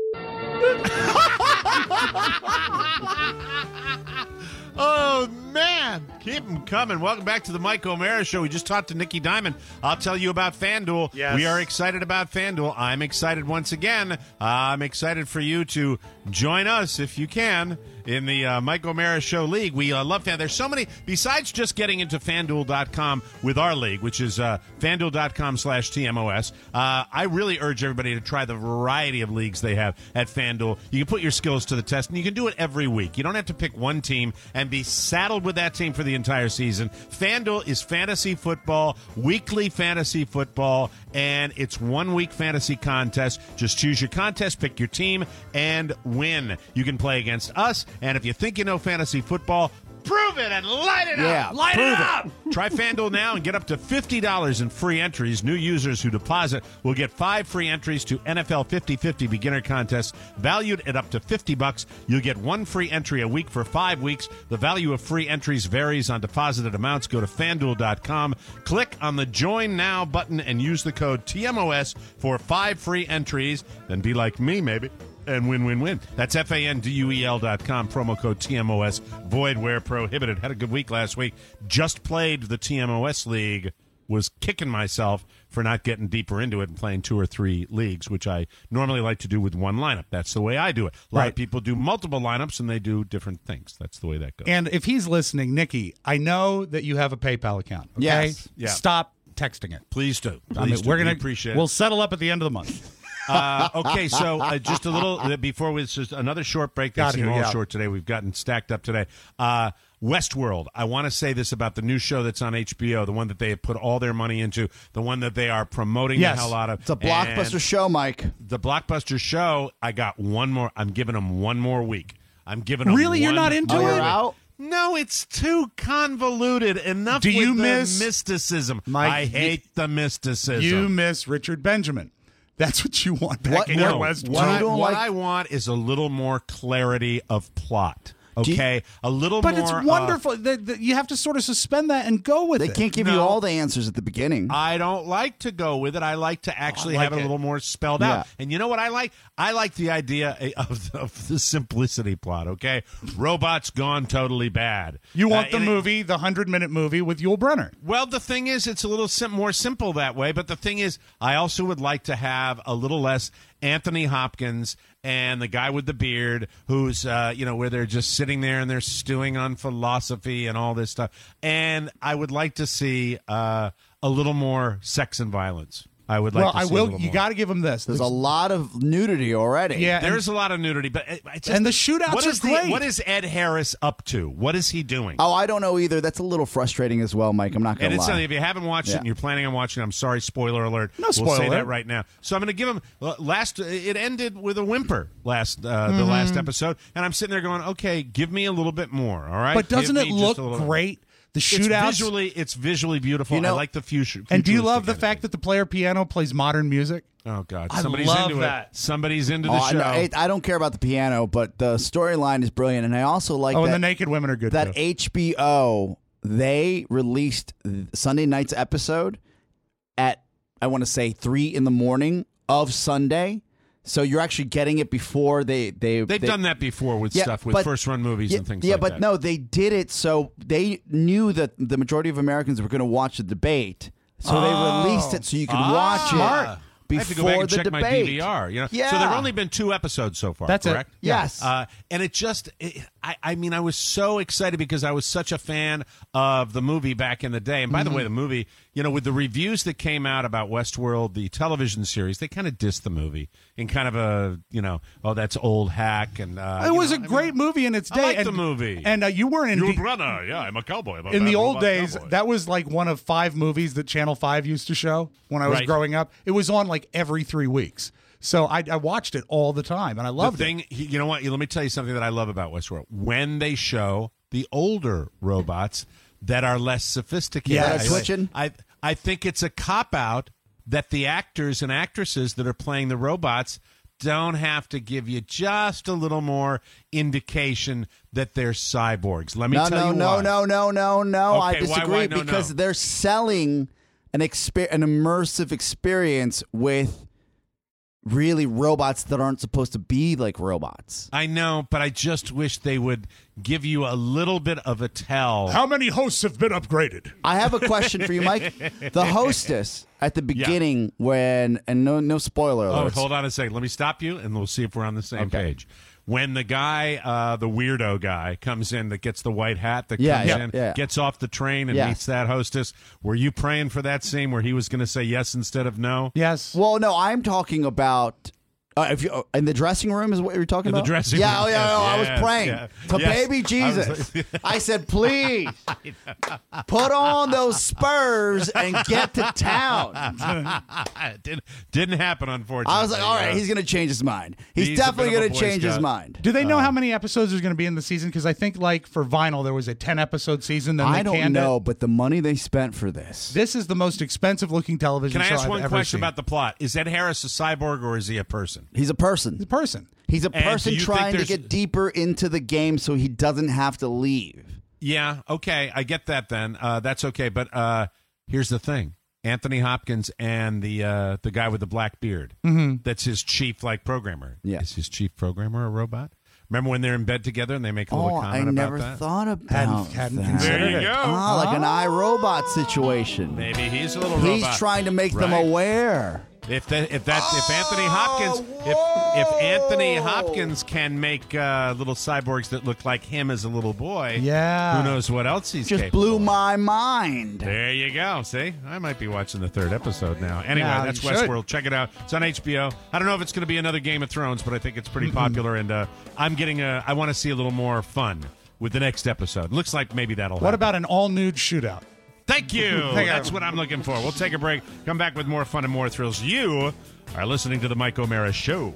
Speaker 3: Oh, man. Keep them coming. Welcome back to the Mike O'Mara Show. We just talked to Nicky Diamond. I'll tell you about FanDuel.
Speaker 4: Yes.
Speaker 3: We are excited about FanDuel. I'm excited once again. I'm excited for you to join us, if you can, in the uh, Mike O'Mara Show League. We uh, love FanDuel. There's so many, besides just getting into FanDuel dot com with our league, which is uh, FanDuel dot com slash T M O S. Uh, I really urge everybody to try the variety of leagues they have at FanDuel. You can put your skills to the test, and you can do it every week. You don't have to pick one team and be saddled with that team for the entire season. FanDuel is fantasy football, weekly fantasy football, and it's one week fantasy contest. Just choose your contest, pick your team, and win. You can play against us, and if you think you know fantasy football, prove it and light it
Speaker 5: Yeah,
Speaker 3: up. Light
Speaker 5: prove
Speaker 3: it
Speaker 5: it.
Speaker 3: up. Try FanDuel now and get up to fifty dollars in free entries. New users who deposit will get five free entries to N F L fifty fifty beginner contests valued at up to fifty bucks. You'll get one free entry a week for five weeks. The value of free entries varies on deposited amounts. Go to FanDuel dot com, click on the Join Now button, and use the code T M O S for five free entries. Then be like me, maybe. And win, win, win. That's F A N D U E L dot com, promo code T M O S, void where prohibited. Had a good week last week. Just played the T M O S League. Was kicking myself for not getting deeper into it and playing two or three leagues, which I normally like to do with one lineup. That's the way I do it. A lot
Speaker 4: Right.
Speaker 3: of people do multiple lineups, and they do different things. That's the way that goes.
Speaker 4: And if he's listening, Nicky, I know that you have a PayPal account. Okay?
Speaker 3: Yes. Yeah.
Speaker 4: Stop texting it.
Speaker 3: Please do. Please
Speaker 4: I mean,
Speaker 3: do.
Speaker 4: we're
Speaker 3: We
Speaker 4: gonna
Speaker 3: appreciate it.
Speaker 4: We'll settle up at the end of the month.
Speaker 3: Uh, okay, so uh, just a little uh, before we just another short break. They
Speaker 4: Got
Speaker 3: seem
Speaker 4: it,
Speaker 3: all
Speaker 4: yeah.
Speaker 3: short today. We've gotten stacked up today. Uh, Westworld. I want to say this about the new show that's on H B O, the one that they have put all their money into, the one that they are promoting
Speaker 4: Yes.
Speaker 3: the hell out of.
Speaker 5: It's a blockbuster
Speaker 3: And
Speaker 5: show, Mike.
Speaker 3: The blockbuster show. I got one more. I'm giving them one more week. I'm giving them.
Speaker 4: Really? You're
Speaker 3: one
Speaker 4: not into
Speaker 3: more
Speaker 4: it?
Speaker 3: week.
Speaker 5: Out?
Speaker 3: No, it's too convoluted. Enough
Speaker 4: Do you
Speaker 3: with
Speaker 4: miss-
Speaker 3: the mysticism.
Speaker 4: Mike,
Speaker 3: I hate the mysticism.
Speaker 4: You miss Richard Benjamin. That's what you want back
Speaker 5: What-
Speaker 4: in
Speaker 5: no,
Speaker 4: your West.
Speaker 3: What, I,
Speaker 5: You don't
Speaker 3: what
Speaker 5: like-
Speaker 3: I want is a little more clarity of plot.
Speaker 5: Do you-
Speaker 3: Okay, a little
Speaker 4: But
Speaker 3: more.
Speaker 4: it's
Speaker 3: uh,
Speaker 4: wonderful. that that you have to sort of suspend that and go with
Speaker 5: They
Speaker 4: it.
Speaker 5: can't give you
Speaker 3: No.
Speaker 5: all the answers at the beginning.
Speaker 3: I don't like to go with it. I like to actually
Speaker 4: I like
Speaker 3: have it a
Speaker 4: it.
Speaker 3: little more spelled
Speaker 5: Yeah.
Speaker 3: out. And you know what I like? I like the idea of, of the simplicity plot. Okay, robots gone totally bad.
Speaker 4: You want
Speaker 3: Uh,
Speaker 4: the
Speaker 3: and it-
Speaker 4: movie, the hundred-minute movie with Yul Brynner.
Speaker 3: Well, the thing is, it's a little sim- more simple that way. But the thing is, I also would like to have a little less Anthony Hopkins and the guy with the beard who's, uh, you know, where they're just sitting there and they're stewing on philosophy and all this stuff. And I would like to see uh, a little more sex and violence. I would like
Speaker 4: Well,
Speaker 3: to
Speaker 4: I
Speaker 3: see a
Speaker 4: will.
Speaker 3: little
Speaker 4: You
Speaker 3: more.
Speaker 4: got to give him this.
Speaker 5: There's a lot of nudity already.
Speaker 4: Yeah, and-
Speaker 3: There's a lot of nudity, but it, it just,
Speaker 4: And the shootouts
Speaker 3: what
Speaker 4: are
Speaker 3: is the-
Speaker 4: great.
Speaker 3: what is Ed Harris up to? What is he doing?
Speaker 5: Oh, I don't know either. That's a little frustrating as well, Mike. I'm not going
Speaker 3: And
Speaker 5: to
Speaker 3: it's
Speaker 5: lie.
Speaker 3: something, if you haven't watched it
Speaker 5: Yeah.
Speaker 3: and you're planning on watching it, I'm sorry, spoiler alert.
Speaker 4: No
Speaker 3: We'll
Speaker 4: spoiler
Speaker 3: say that
Speaker 4: alert.
Speaker 3: right now. So I'm going to give him uh, last. It ended with a whimper last uh, the
Speaker 4: Mm-hmm.
Speaker 3: last episode, and I'm sitting there going, okay, give me a little bit more. All right,
Speaker 4: But doesn't
Speaker 3: Give
Speaker 4: it
Speaker 3: me
Speaker 4: look
Speaker 3: just a little-
Speaker 4: great? The
Speaker 3: It's
Speaker 4: shootouts.
Speaker 3: visually, it's visually beautiful.
Speaker 5: You know-
Speaker 3: I like the future.
Speaker 4: And do you
Speaker 3: futuristic
Speaker 4: love the
Speaker 3: energy.
Speaker 4: fact that the player piano plays modern music?
Speaker 3: Oh God,
Speaker 4: I
Speaker 3: somebody's
Speaker 4: love
Speaker 3: into
Speaker 4: that.
Speaker 3: it. Somebody's into the
Speaker 5: Oh, I,
Speaker 3: show.
Speaker 5: know- I- I don't care about the piano, but the storyline is brilliant, and I also like
Speaker 4: Oh,
Speaker 5: that,
Speaker 4: and the naked women are good
Speaker 5: that
Speaker 4: too.
Speaker 5: H B O they released Sunday night's episode at I want to say three in the morning of Sunday, so you're actually getting it before they they
Speaker 3: They've
Speaker 5: they,
Speaker 3: done that before with
Speaker 5: Yeah,
Speaker 3: stuff with
Speaker 5: but-
Speaker 3: first run movies
Speaker 5: yeah,
Speaker 3: and things
Speaker 5: yeah,
Speaker 3: like
Speaker 5: but
Speaker 3: that.
Speaker 5: no, they did it so they knew that the majority of Americans were going to watch the debate, so
Speaker 4: Oh.
Speaker 5: they released it so you could
Speaker 3: Ah.
Speaker 5: watch
Speaker 3: Smart.
Speaker 5: it
Speaker 3: I have to go
Speaker 5: before
Speaker 3: back and
Speaker 5: the
Speaker 3: check
Speaker 5: debate.
Speaker 3: my D V R. You know,
Speaker 5: Yeah.
Speaker 3: so there have only been two episodes so far.
Speaker 4: That's it.
Speaker 3: correct?
Speaker 5: Yes.
Speaker 3: Uh, and it just, it, I, I mean, I was so excited because I was such a fan of the movie back in the day. And by
Speaker 4: Mm-hmm.
Speaker 3: the way, the movie, you know, with the reviews that came out about Westworld, the television series, they kind of dissed the movie in kind of a, you know, oh, that's old hack. And uh,
Speaker 4: it
Speaker 3: you
Speaker 4: was
Speaker 3: know,
Speaker 4: a
Speaker 3: I mean,
Speaker 4: great movie in its
Speaker 3: I
Speaker 4: day.
Speaker 3: like
Speaker 4: and,
Speaker 3: the movie.
Speaker 4: And uh, you weren't in
Speaker 3: Your
Speaker 4: D-
Speaker 3: brother, yeah, I'm a cowboy. I'm a
Speaker 4: in the
Speaker 3: bad
Speaker 4: old
Speaker 3: robot
Speaker 4: days.
Speaker 3: cowboy.
Speaker 4: That was like one of five movies that Channel Five used to show when I was
Speaker 3: Right.
Speaker 4: growing up. It was on like every three weeks, so I, I watched it all the time, and I loved
Speaker 3: the thing,
Speaker 4: it.
Speaker 3: You know what? Let me tell you something that I love about Westworld. When they show the older robots that are less sophisticated,
Speaker 5: Yeah,
Speaker 3: I,
Speaker 5: twitching.
Speaker 3: I I think it's a cop out that the actors and actresses that are playing the robots don't have to give you just a little more indication that they're cyborgs. Let me
Speaker 5: no,
Speaker 3: tell
Speaker 5: no,
Speaker 3: you
Speaker 5: no,
Speaker 3: why.
Speaker 5: no, no, no, no. I
Speaker 3: Okay, why-
Speaker 5: disagree
Speaker 3: why no,
Speaker 5: because
Speaker 3: no?
Speaker 5: they're selling an exper- an immersive experience with really robots that aren't supposed to be like robots.
Speaker 3: I know, but I just wish they would give you a little bit of a tell.
Speaker 4: How many hosts have been upgraded?
Speaker 5: I have a question for you, Mike. The hostess at the beginning when and no no spoiler
Speaker 3: Oh,
Speaker 5: alerts.
Speaker 3: hold on a second. Let me stop you, and we'll see if we're on the same
Speaker 5: Okay.
Speaker 3: page. When the guy, uh, the weirdo guy, comes in that gets the white hat that
Speaker 5: Yeah,
Speaker 3: comes
Speaker 5: yeah,
Speaker 3: in,
Speaker 5: yeah.
Speaker 3: gets off the train and
Speaker 5: Yes.
Speaker 3: meets that hostess, were you praying for that scene where he was going to say yes instead of no?
Speaker 4: Yes.
Speaker 5: Well, no, I'm talking about. Uh, if you uh, in the dressing room is what you're talking
Speaker 3: In the
Speaker 5: about.
Speaker 3: dressing
Speaker 5: yeah,
Speaker 3: room,
Speaker 5: oh, yeah,
Speaker 3: yes,
Speaker 5: no, I was
Speaker 3: yes,
Speaker 5: praying
Speaker 3: yeah.
Speaker 5: to
Speaker 3: Yes.
Speaker 5: baby
Speaker 3: I was
Speaker 5: Jesus.
Speaker 3: like-
Speaker 5: I said, please put on those spurs and get to town.
Speaker 3: it didn't, didn't happen, unfortunately.
Speaker 5: I was like, all right,
Speaker 3: Uh,
Speaker 5: he's going to change his mind. He's,
Speaker 3: He's a
Speaker 5: definitely
Speaker 3: bit of a
Speaker 5: going to
Speaker 3: Boy
Speaker 5: change his
Speaker 3: Scout.
Speaker 5: mind.
Speaker 4: Do they know how many episodes there's going to be in the season? Because I think, like for Vinyl, there was a ten episode season. Then they
Speaker 5: I don't
Speaker 4: canned
Speaker 5: know,
Speaker 4: it.
Speaker 5: but the money they spent for this.
Speaker 4: This is the most expensive looking television
Speaker 3: Can I
Speaker 4: show
Speaker 3: ask
Speaker 4: I've
Speaker 3: one
Speaker 4: ever
Speaker 3: question
Speaker 4: seen.
Speaker 3: about the plot? Is Ed Harris a cyborg or is he a person?
Speaker 5: He's a person.
Speaker 4: He's a person.
Speaker 5: He's a
Speaker 3: And do
Speaker 5: person
Speaker 3: you think
Speaker 5: trying to
Speaker 3: there's-
Speaker 5: get deeper into the game so he doesn't have to leave.
Speaker 3: Yeah, okay, I get that then. Uh, that's okay, but uh, here's the thing. Anthony Hopkins and the uh, the guy with the black beard,
Speaker 4: Mhm.
Speaker 3: that's his chief, like, programmer.
Speaker 5: Yeah.
Speaker 3: Is his chief programmer a robot? Remember when they're in bed together and they make a little
Speaker 5: Oh, I
Speaker 3: comment
Speaker 5: never
Speaker 3: about that?
Speaker 5: thought about
Speaker 4: Hadn't- hadn't
Speaker 5: that.
Speaker 4: considered
Speaker 3: There you
Speaker 4: it.
Speaker 3: go.
Speaker 5: Ah, like an iRobot situation.
Speaker 3: Maybe he's a little
Speaker 5: He's
Speaker 3: robot.
Speaker 5: trying to make them
Speaker 3: Right.
Speaker 5: aware.
Speaker 3: If that, if that, if Anthony Hopkins, if if Anthony Hopkins can make uh, little cyborgs that look like him as a little boy,
Speaker 4: yeah,
Speaker 3: who knows what else he's
Speaker 5: Just
Speaker 3: capable
Speaker 5: blew
Speaker 3: of.
Speaker 5: my mind.
Speaker 3: There you go. See, I might be watching the third episode now. Anyway,
Speaker 4: Yeah,
Speaker 3: that's
Speaker 4: you should.
Speaker 3: Westworld. Check it out. It's on H B O. I don't know if it's going to be another Game of Thrones, but I think it's pretty popular, and uh, I'm getting a. I want to see a little more fun with the next episode. Looks like maybe that'll.
Speaker 4: What
Speaker 3: happen.
Speaker 4: about an all-nude shootout?
Speaker 3: Thank you.
Speaker 4: Thank you.
Speaker 3: That's what I'm looking for. We'll take a break. Come back with more fun and more thrills. You are listening to the Mike O'Mara Show.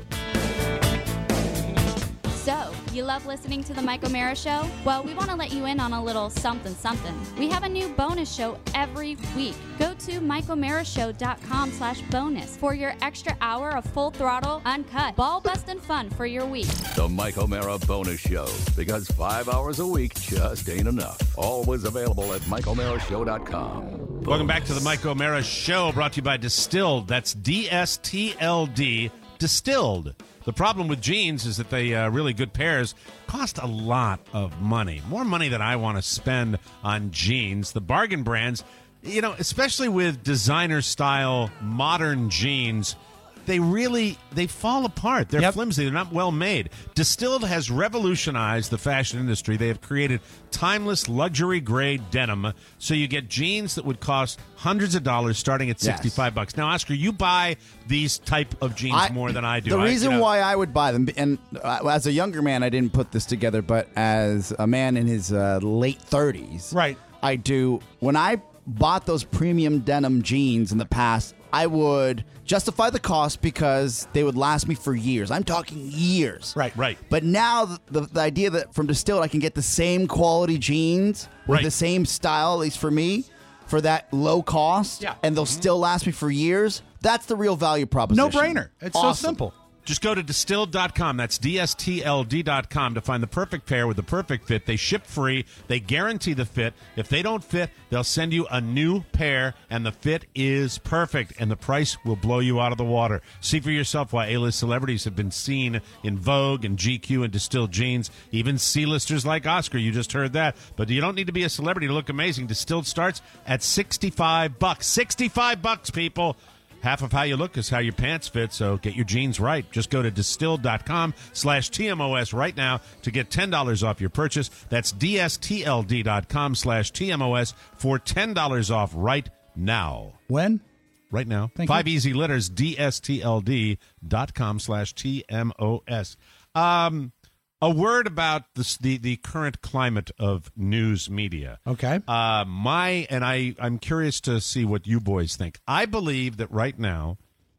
Speaker 15: So, you love listening to the Mike O'Mara Show? Well, we want to let you in on a little something something. We have a new bonus show every week. Go to mike o'mara show dot com slash bonus for your extra hour of full throttle, uncut, ball-busting fun for your week.
Speaker 1: The Mike O'Mara Bonus Show, because five hours a week just ain't enough. Always available at mike o'mara show dot com.
Speaker 3: Welcome back to the Mike O'Mara Show, brought to you by Distilled. That's D S T L D, Distilled. The problem with jeans is that they uh, really good pairs cost a lot of money, more money than I want to spend on jeans. The bargain brands, you know, especially with designer style modern jeans, they really they fall apart. They're flimsy. They're not well made. Distilled has revolutionized the fashion industry. They have created timeless luxury grade denim, so you get jeans that would cost hundreds of dollars starting at
Speaker 5: Yes.
Speaker 3: sixty-five bucks. Now, Oscar, you buy these type of jeans
Speaker 5: I-
Speaker 3: more than I do.
Speaker 5: The
Speaker 3: I-
Speaker 5: reason
Speaker 3: you know-
Speaker 5: why I would buy them, and uh, as a younger man, I didn't put this together, but as a man in his uh, late thirties,
Speaker 4: right,
Speaker 5: I do. When I bought those premium denim jeans in the past, I would justify the cost because they would last me for years. I'm talking years.
Speaker 4: Right,
Speaker 3: right.
Speaker 5: But now the, the, the idea that from Distilled I can get the same quality jeans with
Speaker 3: Right.
Speaker 5: the same style, at least for me, for that low cost,
Speaker 4: Yeah.
Speaker 5: and they'll still last me for years. That's the real value proposition.
Speaker 4: No brainer. It's
Speaker 5: Awesome.
Speaker 4: so simple.
Speaker 3: Just go to distilled dot com. That's D S T L D dot com to find the perfect pair with the perfect fit. They ship free. They guarantee the fit. If they don't fit, they'll send you a new pair, and the fit is perfect, and the price will blow you out of the water. See for yourself why A-list celebrities have been seen in Vogue and G Q and Distilled jeans. Even C-listers like Oscar. You just heard that. But you don't need to be a celebrity to look amazing. Distilled starts at sixty-five bucks. sixty-five bucks, people. Half of how you look is how your pants fit, so get your jeans right. Just go to distilled dot com slash T M O S right now to get ten dollars off your purchase. That's D S T L D dot com slash T M O S for ten dollars off right now.
Speaker 4: When?
Speaker 3: Right now.
Speaker 4: Thank
Speaker 3: Five
Speaker 4: you.
Speaker 3: easy letters, D S T L D dot com slash T M O S. Um, a word about the, the, the current climate of news media.
Speaker 4: Okay.
Speaker 3: Uh, my and I, I'm curious to see what you boys think. I believe that right now,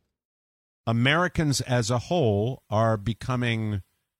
Speaker 3: Americans as a whole are becoming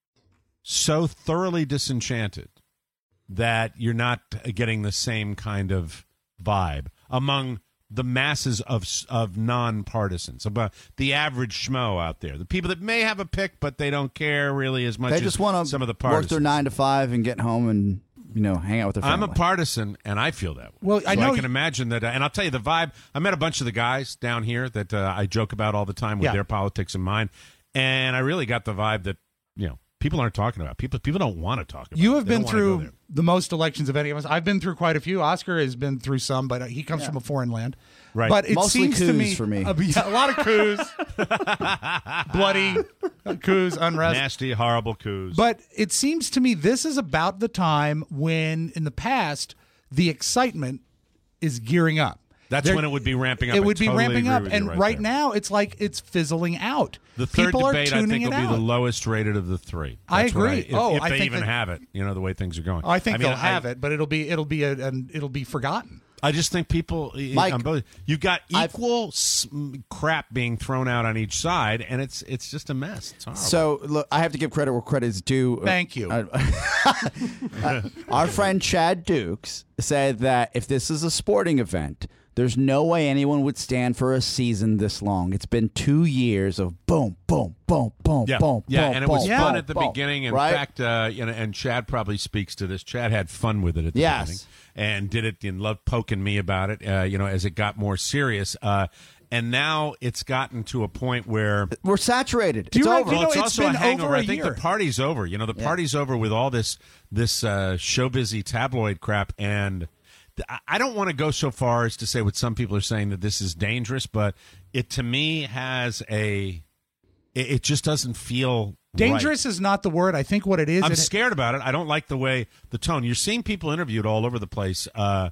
Speaker 3: so thoroughly disenchanted that you're not getting the same kind of vibe among the masses of of nonpartisans, about the average schmo out there, the people that may have a pick but they don't care really as much
Speaker 5: They
Speaker 3: as
Speaker 5: just want to
Speaker 3: some of the
Speaker 5: work
Speaker 3: partisans.
Speaker 5: their nine to five and get home and you know hang out with their
Speaker 3: I'm
Speaker 5: family.
Speaker 3: a partisan, and I feel that way.
Speaker 4: Well, I
Speaker 3: So
Speaker 4: know
Speaker 3: I can
Speaker 4: you-
Speaker 3: imagine that, uh, and I'll tell you the vibe. I met a bunch of the guys down here that uh, I joke about all the time with
Speaker 4: Yeah.
Speaker 3: their politics in mind, and I really got the vibe that you know people aren't talking about. People people don't want to talk about.
Speaker 4: You
Speaker 3: it.
Speaker 4: have
Speaker 3: They
Speaker 4: been
Speaker 3: don't wanna go
Speaker 4: through
Speaker 3: there.
Speaker 4: the most elections of any of us. I've been through quite a few. Oscar has been through some, but he comes from a foreign land.
Speaker 3: Right.
Speaker 4: But it
Speaker 5: Mostly
Speaker 4: seems to
Speaker 5: coups
Speaker 4: me
Speaker 5: for me.
Speaker 4: Uh, yeah, a lot of coups, bloody coups, unrest.
Speaker 3: nasty, horrible coups.
Speaker 4: But it seems to me this is about the time when, in the past, the excitement is gearing up.
Speaker 3: That's
Speaker 4: There-
Speaker 3: when it would be ramping up.
Speaker 4: It
Speaker 3: I
Speaker 4: would be
Speaker 3: totally
Speaker 4: ramping
Speaker 3: agree
Speaker 4: up,
Speaker 3: with you
Speaker 4: and
Speaker 3: right
Speaker 4: right,
Speaker 3: there.
Speaker 4: now it's like it's fizzling out.
Speaker 3: The third
Speaker 4: People
Speaker 3: debate,
Speaker 4: are
Speaker 3: I
Speaker 4: tuning
Speaker 3: think, will
Speaker 4: it
Speaker 3: be
Speaker 4: out.
Speaker 3: the lowest rated of the three.
Speaker 4: I
Speaker 3: That's what
Speaker 4: agree.
Speaker 3: if,
Speaker 4: Oh,
Speaker 3: if
Speaker 4: I
Speaker 3: they
Speaker 4: think
Speaker 3: even
Speaker 4: that-
Speaker 3: have it, you know, the way things are going.
Speaker 4: I think
Speaker 3: mean,
Speaker 4: they'll have
Speaker 3: I,
Speaker 4: it, but it'll be it'll be a, an, it'll be forgotten.
Speaker 3: I just think people,
Speaker 5: Mike,
Speaker 3: on both, you've got equal s- crap being thrown out on each side, and it's it's just a mess. It's horrible.
Speaker 5: So look, I have to give credit where credit is due.
Speaker 4: Thank you.
Speaker 5: Uh, uh, our friend Chad Dukes said that if this is a sporting event, there's no way anyone would stand for a season this long. It's been two years of boom, boom, boom, boom,
Speaker 3: yeah,
Speaker 5: boom,
Speaker 3: yeah,
Speaker 5: boom,
Speaker 3: and it was
Speaker 5: boom,
Speaker 3: fun
Speaker 5: boom,
Speaker 3: at the
Speaker 5: boom.
Speaker 3: beginning. In
Speaker 5: right?
Speaker 3: fact, uh, you know, and Chad probably speaks to this. Chad had fun with it at the
Speaker 5: Yes.
Speaker 3: beginning, and did it and loved poking me about it. Uh, you know, as it got more serious, uh, and now it's gotten to a point where
Speaker 5: we're saturated.
Speaker 4: Do you
Speaker 5: it's
Speaker 4: reckon-
Speaker 5: over.
Speaker 4: you
Speaker 3: well,
Speaker 4: know,
Speaker 3: it's,
Speaker 4: it's
Speaker 3: also
Speaker 4: been
Speaker 3: a hangover.
Speaker 4: over a
Speaker 3: I think
Speaker 4: year.
Speaker 3: the party's over. You know, the
Speaker 5: Yeah.
Speaker 3: party's over with all this this uh, show busy tabloid crap, and I- I don't want to go so far as to say what some people are saying that this is dangerous, but it to me has a. It, it just doesn't feel
Speaker 4: Dangerous
Speaker 3: right.
Speaker 4: is not the word. I think what it is.
Speaker 3: I'm
Speaker 4: it,
Speaker 3: scared about it. I don't like the way the tone. You're seeing people interviewed all over the place uh,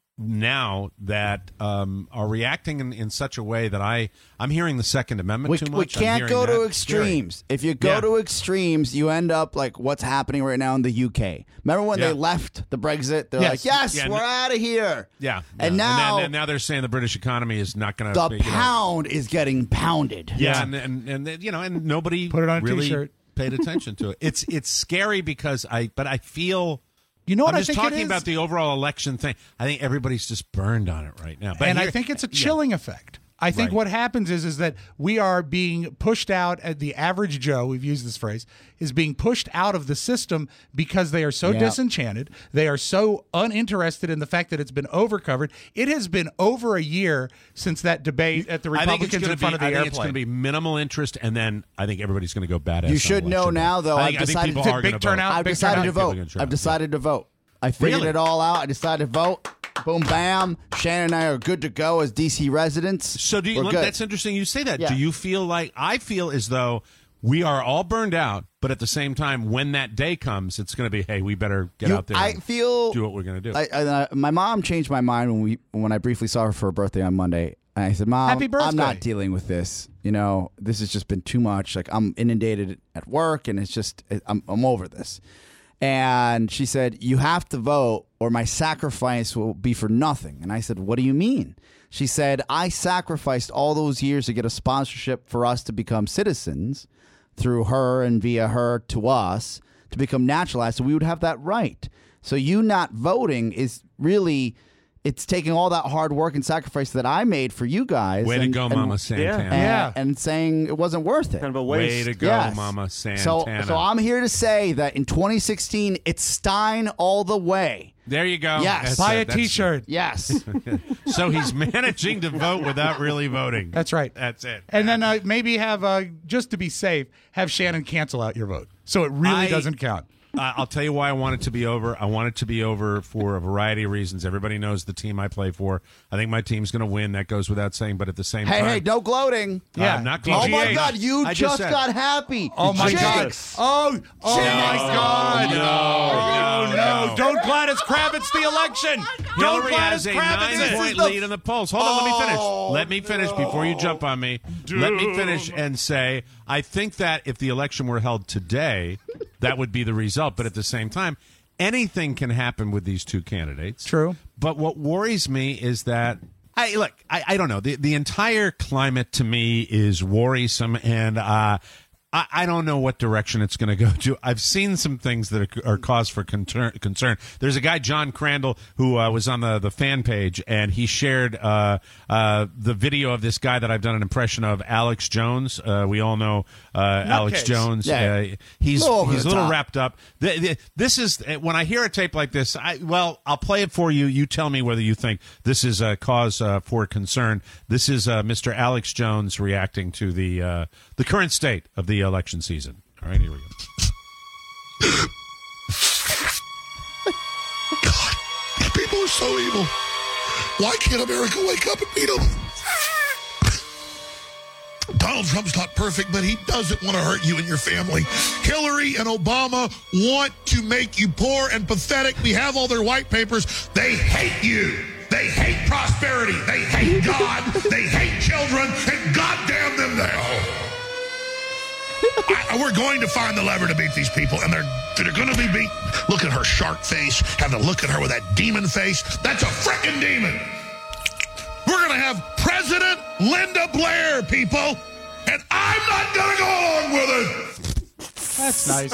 Speaker 3: now that um, are reacting in, in such a way that I I'm hearing the Second Amendment
Speaker 5: We,
Speaker 3: too much.
Speaker 5: we can't
Speaker 3: I'm
Speaker 5: go
Speaker 3: hearing
Speaker 5: to
Speaker 3: that.
Speaker 5: extremes.
Speaker 3: Scary.
Speaker 5: If you go
Speaker 3: Yeah.
Speaker 5: to extremes, you end up like what's happening right now in the U K. Remember when
Speaker 3: Yeah.
Speaker 5: they left the Brexit? They're
Speaker 3: Yes.
Speaker 5: like, yes,
Speaker 3: Yeah,
Speaker 5: we're
Speaker 3: n-
Speaker 5: out of here.
Speaker 3: Yeah,
Speaker 5: And
Speaker 3: yeah.
Speaker 5: now-
Speaker 3: and then, now they're saying the British economy is not going
Speaker 5: The
Speaker 3: to.
Speaker 5: pound is getting pounded.
Speaker 3: Yeah, and, and and you know, and nobody
Speaker 4: Put it on a
Speaker 3: really
Speaker 4: t-shirt.
Speaker 3: paid attention to it. It's it's scary because I, but I feel.
Speaker 4: You know what
Speaker 3: I'm
Speaker 4: I
Speaker 3: just
Speaker 4: think it
Speaker 3: talking
Speaker 4: is?
Speaker 3: about the overall election thing. I think everybody's just burned on it right now. But
Speaker 4: and
Speaker 3: here-
Speaker 4: I think it's a
Speaker 3: yeah.
Speaker 4: chilling effect. I think
Speaker 3: Right.
Speaker 4: what happens is is that we are being pushed out. At the average Joe, we've used this phrase, is being pushed out of the system because they are so
Speaker 5: Yeah.
Speaker 4: disenchanted. They are so uninterested in the fact that it's been overcovered. It has been over a year since that debate at the
Speaker 3: I think it's
Speaker 4: Republicans
Speaker 3: gonna
Speaker 4: in front
Speaker 3: be,
Speaker 4: of the
Speaker 3: I think
Speaker 4: airplane.
Speaker 3: it's going to be minimal interest, and then I think everybody's going to go badass.
Speaker 5: You
Speaker 3: on
Speaker 5: should know
Speaker 3: election day.
Speaker 5: now, though.
Speaker 3: I
Speaker 5: I've
Speaker 3: think, I think
Speaker 5: decided
Speaker 3: people
Speaker 5: to
Speaker 3: are
Speaker 4: big
Speaker 3: gonna
Speaker 4: turnout,
Speaker 3: vote.
Speaker 5: I've
Speaker 4: big
Speaker 5: decided
Speaker 4: turnout.
Speaker 5: to vote.
Speaker 3: People are gonna
Speaker 5: I've decided to vote. I figured
Speaker 3: Really?
Speaker 5: it all out. I decided to vote. Boom, bam. Shannon and I are good to go as D C residents.
Speaker 3: So do you?
Speaker 5: We're
Speaker 3: let-
Speaker 5: good.
Speaker 3: That's interesting. You say that.
Speaker 5: Yeah.
Speaker 3: Do you feel like I feel as though we are all burned out, but at the same time, when that day comes, it's going to be, hey, we better get
Speaker 5: You-
Speaker 3: out there.
Speaker 5: I
Speaker 3: and
Speaker 5: feel
Speaker 3: do what we're going to do.
Speaker 5: I, I, my mom changed my mind when we when I briefly saw her for her birthday on Monday. And I said, "Mom,
Speaker 4: Happy birthday."
Speaker 5: I'm not dealing with this. You know, this has just been too much. Like I'm inundated at work, and it's just I'm I'm over this." And she said, "You have to vote, or my sacrifice will be for nothing." And I said, "What do you mean?" She said, "I sacrificed all those years to get a sponsorship for us to become citizens through her and via her to us to become naturalized, so we would have that right. So you not voting is really." It's taking all that hard work and sacrifice that I made for you guys.
Speaker 3: Way to
Speaker 5: and,
Speaker 3: go,
Speaker 5: and-
Speaker 3: Mama Santana.
Speaker 5: And,
Speaker 4: Yeah.
Speaker 5: and saying it wasn't worth it.
Speaker 7: Kind of a
Speaker 3: Way
Speaker 7: waste.
Speaker 3: to go,
Speaker 5: Yes.
Speaker 3: Mama
Speaker 5: So,
Speaker 3: Santana.
Speaker 5: so I'm here to say that in twenty sixteen, it's Stein all the way.
Speaker 3: there you go.
Speaker 5: Yes.
Speaker 3: That's
Speaker 4: Buy
Speaker 3: it.
Speaker 4: a
Speaker 3: That's-
Speaker 4: T-shirt.
Speaker 5: Yes.
Speaker 3: So he's managing to vote without really voting.
Speaker 4: That's right.
Speaker 3: That's it.
Speaker 4: And then uh, maybe have, uh, just to be safe, have Shannon cancel out your vote. So it really
Speaker 3: I-
Speaker 4: doesn't count.
Speaker 3: Uh, I'll tell you why I want it to be over. I want it to be over for a variety of reasons. Everybody knows the team I play for. I think my team's going to win. That goes without saying. But at the same
Speaker 5: hey,
Speaker 3: time,
Speaker 5: hey, no gloating.
Speaker 4: Yeah.
Speaker 3: I'm not
Speaker 5: Oh
Speaker 3: gloating.
Speaker 5: my God, you
Speaker 3: I
Speaker 5: just,
Speaker 3: said-
Speaker 5: got happy.
Speaker 4: Oh my
Speaker 5: Jinx.
Speaker 4: God! Oh, oh my God!
Speaker 3: No,
Speaker 4: oh
Speaker 3: no,
Speaker 4: no!
Speaker 3: no.
Speaker 4: Don't Gladys Kravitz the election! Don't
Speaker 3: Hillary
Speaker 4: Gladys
Speaker 3: has a
Speaker 4: Kravitz this
Speaker 3: nine-point
Speaker 4: is the-
Speaker 3: lead in the polls. Hold on, let me finish.
Speaker 5: Oh,
Speaker 3: Let me finish before you jump on me. Let me finish and say I think that if the election were held today, that would be the result. But at the same time, anything can happen with these two candidates.
Speaker 4: True.
Speaker 3: But what worries me is that I look. I, I don't know. The the entire climate to me is worrisome, and uh, I, I don't know what direction it's going to go to. I've seen some things that are, are cause for concern, concern. There's a guy, John Crandall, who uh, was on the, the fan page, and he shared uh, uh, the video of this guy that I've done an impression of, Alex Jones. Uh, we all know uh, Alex
Speaker 4: Nutcase.
Speaker 3: Jones.
Speaker 5: Yeah.
Speaker 3: Uh, he's
Speaker 5: Little over
Speaker 3: he's a
Speaker 5: the
Speaker 3: little
Speaker 5: top.
Speaker 3: wrapped up. The, the, this is when I hear a tape like this. I, well, I'll play it for you. You tell me whether you think this is a cause uh, for concern. This is uh, Mister Alex Jones reacting to the uh, the current state of the election season. All right, here we go.
Speaker 16: God, these people are so evil. Why can't America wake up and beat them? Donald Trump's not perfect, but he doesn't want to hurt you and your family. Hillary and Obama want to make you poor and pathetic. We have all their white papers. They hate you. They hate prosperity. They hate God. They hate children. And goddamn them now. I, we're going to find the lever to beat these people, and they're they're going to be beat. Look at her shark face. Have to look at her with that demon face. That's a frickin' demon. We're going to have President Linda Blair, people, and I'm not going to go along with it.
Speaker 4: That's nice.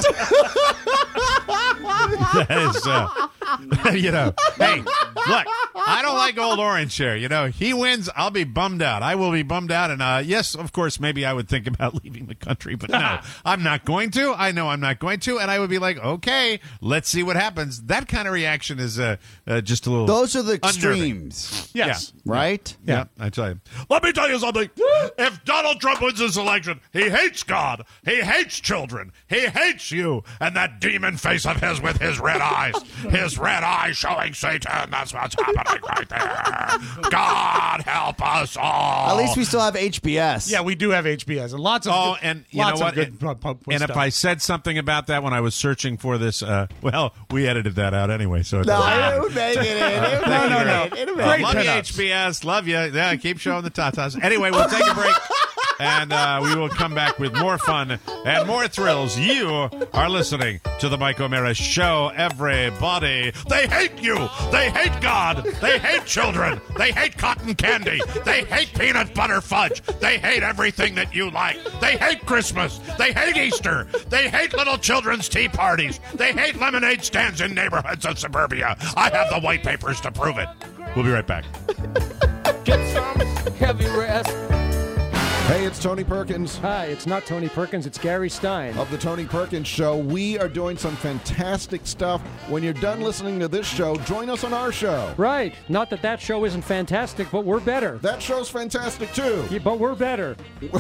Speaker 3: That is, uh, you know, hey, look, I don't like Old Orange here. You know, he wins, I'll be bummed out. I will be bummed out. And uh, yes, of course, maybe I would think about leaving the country, but no, I'm not going to. I know I'm not going to. And I would be like, okay, let's see what happens. That kind of reaction is uh, uh, just a little.
Speaker 5: Those are the
Speaker 3: unnerving.
Speaker 5: extremes.
Speaker 4: Yes.
Speaker 3: Yeah.
Speaker 5: Right?
Speaker 3: Yeah. yeah, I tell you. Let me tell you something. If Donald Trump wins this election, he hates God. He hates children. He hates you. And that demon face of his with his red eyes. His red eyes showing Satan. That's what's happening. happening right there. God help us all.
Speaker 5: At least we still have H B S.
Speaker 4: Yeah, we do have H B S. And lots of
Speaker 3: Oh,
Speaker 4: good,
Speaker 3: and you know
Speaker 4: lots
Speaker 3: what?
Speaker 4: of good
Speaker 3: And,
Speaker 4: pub- pub-
Speaker 3: and
Speaker 4: stuff.
Speaker 3: if I said something about that when I was searching for this, uh, well, we edited that out anyway. So it
Speaker 5: No,
Speaker 3: doesn't matter.
Speaker 5: it would make it in. It would
Speaker 3: No,
Speaker 5: make
Speaker 3: no,
Speaker 5: it
Speaker 3: no.
Speaker 5: in. It would
Speaker 3: Uh,
Speaker 5: make it
Speaker 3: love
Speaker 5: in.
Speaker 3: you, H B S. Love you. Yeah, keep showing the tatas. Anyway, we'll take a break. And uh, we will come back with more fun and more thrills. You are listening to the Mike O'Meara Show, everybody. They hate you. They hate God. They hate children. They hate cotton candy. They hate peanut butter fudge. They hate everything that you like. They hate Christmas. They hate Easter. They hate little children's tea parties. They hate lemonade stands in neighborhoods of suburbia. I have the white papers to prove it. We'll be right back.
Speaker 17: Get some heavy rest.
Speaker 18: Hey, it's Tony Perkins.
Speaker 17: Hi, it's not Tony Perkins, it's Gary Stein.
Speaker 18: Of the Tony Perkins Show. We are doing some fantastic stuff. When you're done listening to this show, join us on our show.
Speaker 17: Right. Not that that show isn't fantastic, but we're better.
Speaker 18: That show's fantastic, too.
Speaker 17: Yeah, but we're better.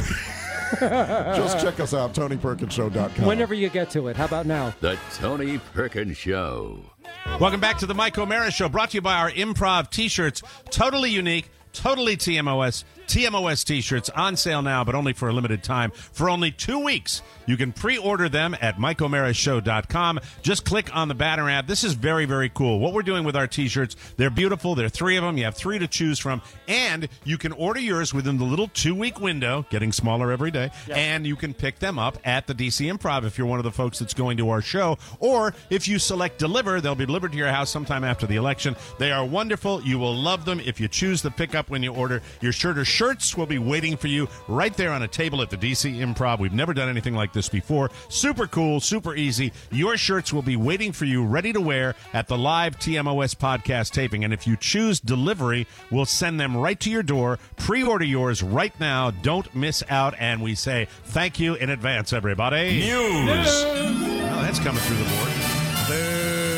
Speaker 18: Just check us out, tony perkins show dot com.
Speaker 17: Whenever you get to it. How about now?
Speaker 1: The Tony Perkins Show.
Speaker 3: Welcome back to the Mike O'Meara Show, brought to you by our Improv T-shirts. Totally unique, totally T M O S. T M O S T-shirts on sale now, but only for a limited time. For only two weeks, you can pre-order them at mike o'meara show dot com. Just click on the banner ad. This is very, very cool. What we're doing with our T-shirts, they're beautiful. There are three of them. You have three to choose from. And you can order yours within the little two-week window, getting smaller every day. Yes. And you can pick them up at the D C Improv if you're one of the folks that's going to our show. Or if you select Deliver, they'll be delivered to your house sometime after the election. They are wonderful. You will love them if you choose the pickup when you order your shirt or shirts will be waiting for you right there on a table at the D C Improv. We've never done anything like this before. Super cool, super easy. Your shirts will be waiting for you, ready to wear at the live T M O S podcast taping. And if you choose delivery, we'll send them right to your door. Pre-order yours right now. Don't miss out. And we say thank you in advance, everybody. News. Oh, that's coming through the board. Boo.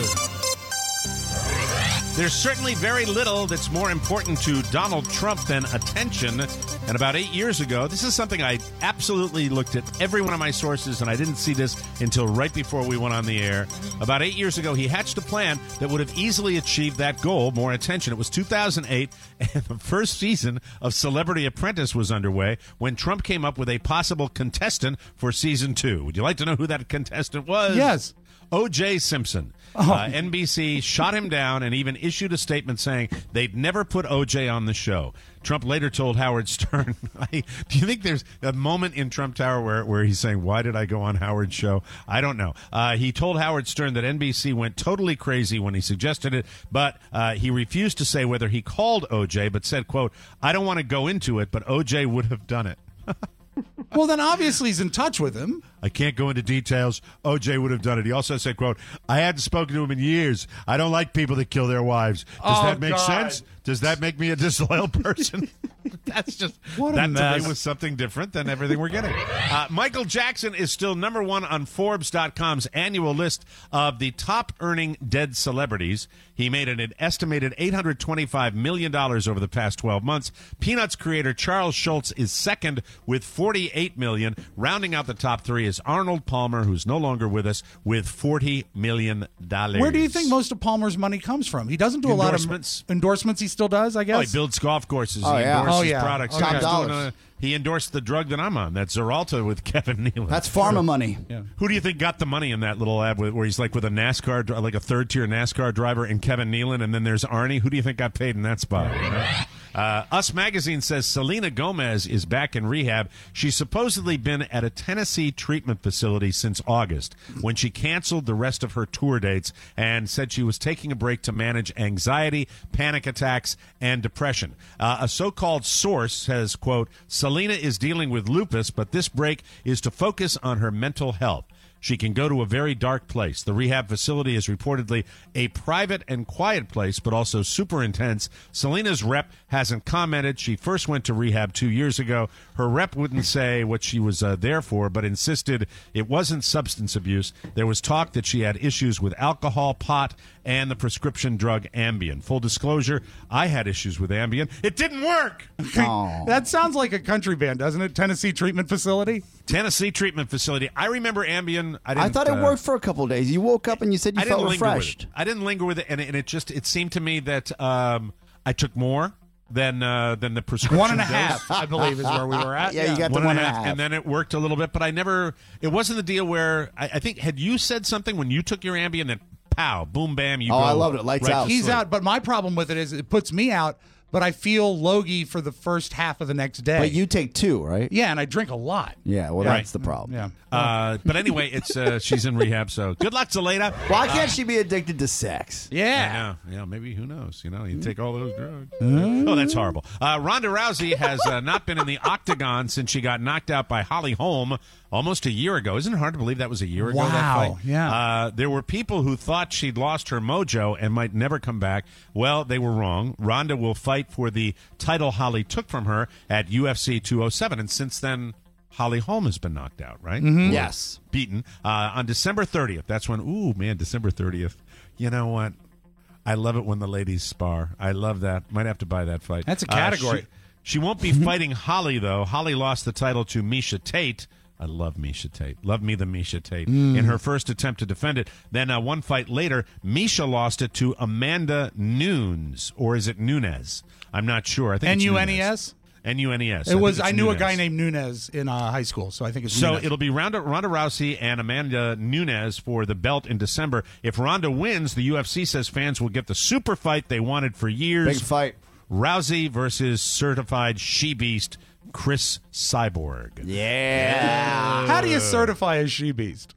Speaker 3: There's certainly very little that's more important to Donald Trump than attention. And about eight years ago, this is something I absolutely looked at every one of my sources, and I didn't see this until right before we went on the air. About eight years ago, he hatched a plan that would have easily achieved that goal, more attention. It was two thousand eight, and the first season of Celebrity Apprentice was underway when Trump came up with a possible contestant for season two. Would you like to know who that contestant was?
Speaker 4: Yes.
Speaker 3: O J. Simpson.
Speaker 4: Oh.
Speaker 3: Uh, N B C shot him down and even issued a statement saying they'd never put O J on the show. Trump later told Howard Stern, I, do you think there's a moment in Trump Tower where, where he's saying, why did I go on Howard's show? I don't know. Uh, he told Howard Stern that N B C went totally crazy when he suggested it, but uh, he refused to say whether he called O J, but said, quote, I don't want to go into it, but O J would have done it.
Speaker 4: Well, then obviously he's in touch with him.
Speaker 3: I can't go into details. O J would have done it. He also said, quote, I hadn't spoken to him in years. I don't like people that kill their wives. Does
Speaker 4: Oh,
Speaker 3: that make
Speaker 4: God.
Speaker 3: sense? Does that make me a disloyal person? That's just,
Speaker 4: What a
Speaker 3: that to
Speaker 4: mess.
Speaker 3: me was something different than everything we're getting. Uh, Michael Jackson is still number one on Forbes dot com's annual list of the top earning dead celebrities. He made an estimated eight hundred twenty-five million dollars over the past twelve months. Peanuts creator Charles Schultz is second with forty-eight million dollars. Rounding out the top three is Arnold Palmer, who's no longer with us, with forty million dollars.
Speaker 4: Where do you think most of Palmer's money comes from? He doesn't do a lot of
Speaker 3: Endorsements.
Speaker 4: endorsements. He still does, I guess.
Speaker 3: Oh, he builds golf courses.
Speaker 5: Oh,
Speaker 3: he
Speaker 5: yeah.
Speaker 3: endorses
Speaker 4: Oh, yeah.
Speaker 3: products.
Speaker 4: Top
Speaker 3: He was
Speaker 5: dollars.
Speaker 3: doing a- he endorsed the drug that I'm on, that Xarelto with Kevin Nealon.
Speaker 5: That's pharma money.
Speaker 4: Yeah.
Speaker 3: Who do you think got the money in that little ad with, where he's like with a NASCAR, dri- like a third tier NASCAR driver, and Kevin Nealon, and then there's Arnie? Who do you think got paid in that spot? You know? Uh, Us Magazine says Selena Gomez is back in rehab. She's supposedly been at a Tennessee treatment facility since August, when she canceled the rest of her tour dates and said she was taking a break to manage anxiety, panic attacks, and depression. Uh, a so-called source says, quote, Selena is dealing with lupus, but this break is to focus on her mental health. She can go to a very dark place. The rehab facility is reportedly a private and quiet place, but also super intense. Selena's rep hasn't commented. She first went to rehab two years ago. Her rep wouldn't say what she was uh, there for, but insisted it wasn't substance abuse. There was talk that she had issues with alcohol, pot, and the prescription drug Ambien. Full disclosure, I had issues with Ambien. It didn't work!
Speaker 5: Oh.
Speaker 4: That sounds like a country band, doesn't it? Tennessee Treatment Facility.
Speaker 3: Tennessee treatment facility. I remember Ambien. I, didn't,
Speaker 5: I thought it
Speaker 3: uh,
Speaker 5: worked for a couple of days. You woke up and you said you
Speaker 3: I didn't
Speaker 5: felt
Speaker 3: linger
Speaker 5: refreshed.
Speaker 3: with it. I didn't linger with it, and, and it just it seemed to me that um, I took more than uh, than the prescription.
Speaker 4: One and a
Speaker 3: dose.
Speaker 4: half, I believe, is where we were at.
Speaker 5: Yeah, you got
Speaker 3: one
Speaker 5: the one
Speaker 3: and a
Speaker 5: and a
Speaker 3: half,
Speaker 5: half.
Speaker 3: and then it worked a little bit. But I never. It wasn't the deal where I, I think had you said something when you took your Ambien that pow, boom, bam, you.
Speaker 5: Oh,
Speaker 3: go
Speaker 5: I loved it. Lights
Speaker 3: right
Speaker 5: out.
Speaker 3: to
Speaker 4: He's
Speaker 3: sleep.
Speaker 4: out, but my problem with it is it puts me out, but I feel logy for the first half of the next day.
Speaker 5: But you take two, right?
Speaker 4: Yeah, and I drink a lot.
Speaker 5: Yeah, well,
Speaker 3: Right.
Speaker 5: that's the problem.
Speaker 4: Yeah.
Speaker 3: Uh, but anyway, it's uh, she's in rehab, so good luck, Zeleda.
Speaker 5: Why can't she be addicted to sex?
Speaker 4: Yeah.
Speaker 3: I know. Yeah, maybe, who knows? You know, you take all those drugs. Oh, that's horrible. Uh, Ronda Rousey has uh, not been in the octagon since she got knocked out by Holly Holm almost a year ago. Isn't it hard to believe that was a year ago?
Speaker 4: Wow,
Speaker 3: that fight?
Speaker 4: yeah.
Speaker 3: Uh, there were people who thought she'd lost her mojo and might never come back. Well, they were wrong. Ronda will fight for the title Holly took from her at U F C two oh seven, and since then, Holly Holm has been knocked out, right?
Speaker 5: Mm-hmm. Yes.
Speaker 3: Beaten. Uh, on December thirtieth, that's when, ooh, man, December thirtieth. You know what? I love it when the ladies spar. I love that. Might have to buy that fight.
Speaker 4: That's a
Speaker 3: Uh,
Speaker 4: category.
Speaker 3: she, she won't be fighting Holly, though. Holly lost the title to Misha Tate. I love Misha Tate. Love me the Misha Tate.
Speaker 4: Mm.
Speaker 3: In her first attempt to defend it. Then uh, one fight later, Misha lost it to Amanda Nunes. Or is it Nunes? I'm not sure. I think
Speaker 4: N
Speaker 3: it's
Speaker 4: U N E
Speaker 3: Nunes.
Speaker 4: S?
Speaker 3: N U N E S.
Speaker 4: It was.
Speaker 3: think
Speaker 4: I
Speaker 3: it's
Speaker 4: knew a
Speaker 3: Nunes.
Speaker 4: guy named Nunez in uh, high school, so I think it's
Speaker 3: So
Speaker 4: Nunez.
Speaker 3: it'll be Ronda, Ronda Rousey and Amanda Nunes for the belt in December. If Ronda wins, the U F C says fans will get the super fight they wanted for years.
Speaker 5: Big fight.
Speaker 3: Rousey versus certified she-beast Chris Cyborg.
Speaker 5: Yeah.
Speaker 4: How do you certify a she beast?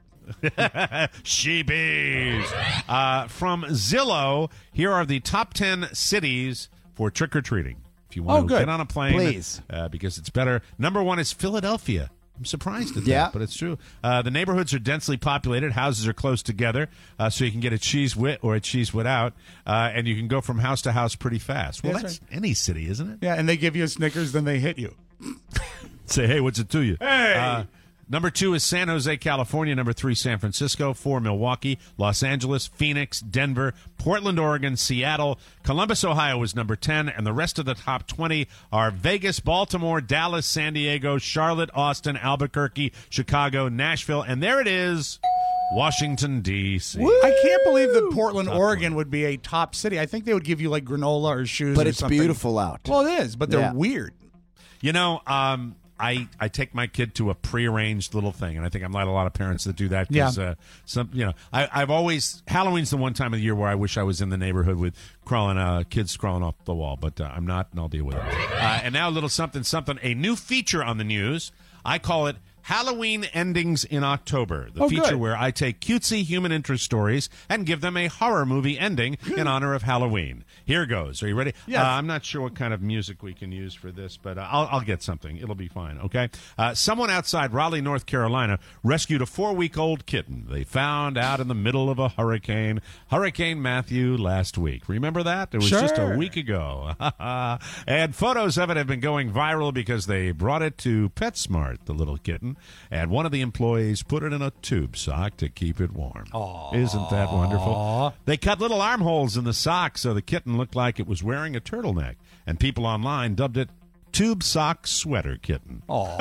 Speaker 3: She-beast. Uh, from Zillow, here are the top ten cities for trick-or-treating. If you want
Speaker 4: Oh,
Speaker 3: to
Speaker 4: good.
Speaker 3: get on a plane,
Speaker 5: Please.
Speaker 3: uh, because it's better. Number one is Philadelphia. I'm surprised at that,
Speaker 5: Yeah.
Speaker 3: but it's true. Uh, the neighborhoods are densely populated. Houses are close together, uh, so you can get a cheese wit or a cheese without, uh, and you can go from house to house pretty fast. Well,
Speaker 4: Yes,
Speaker 3: that's
Speaker 4: sir.
Speaker 3: any city, isn't it?
Speaker 4: Yeah, and they give you a Snickers, then they hit you.
Speaker 3: Say, hey, what's it to you?
Speaker 4: Hey!
Speaker 3: Uh, number two is San Jose, California. Number three, San Francisco. Four, Milwaukee. Los Angeles, Phoenix, Denver, Portland, Oregon, Seattle. Columbus, Ohio is number ten, and the rest of the top twenty are Vegas, Baltimore, Dallas, San Diego, Charlotte, Austin, Albuquerque, Chicago, Nashville, and there it is, Washington, D C
Speaker 4: I can't believe that Portland, Oregon would be a top city. I think they would give you like granola or shoes
Speaker 5: But
Speaker 4: or
Speaker 5: it's
Speaker 4: something.
Speaker 5: beautiful out.
Speaker 4: Well, it is, but they're
Speaker 5: Yeah.
Speaker 4: weird.
Speaker 3: You know, um, I, I take my kid to a prearranged little thing, and I think I'm like a lot of parents that do that. 'Cause,
Speaker 4: Yeah.
Speaker 3: uh, some, you know, I, I've always Halloween's the one time of the year where I wish I was in the neighborhood with crawling uh, kids crawling off the wall, but uh, I'm not, and I'll deal with it. Uh, and now a little something, something, a new feature on the news. I call it Halloween Endings in October, the
Speaker 4: Oh,
Speaker 3: feature
Speaker 4: good.
Speaker 3: where I take cutesy human interest stories and give them a horror movie ending in honor of Halloween. Here goes. Are you ready?
Speaker 4: Yes.
Speaker 3: Uh, I'm not sure what kind of music we can use for this, but uh, I'll, I'll get something. It'll be fine, okay? Uh, someone outside Raleigh, North Carolina, rescued a four-week-old kitten they found out in the middle of a hurricane, Hurricane Matthew, last week. Remember that? It was just a
Speaker 4: Sure.
Speaker 3: week ago. And photos of it have been going viral because they brought it to PetSmart, the little kitten, and one of the employees put it in a tube sock to keep it warm.
Speaker 4: Aww.
Speaker 3: Isn't that wonderful? They cut little armholes in the sock so the kitten looked like it was wearing a turtleneck, and people online dubbed it Tube Sock Sweater Kitten.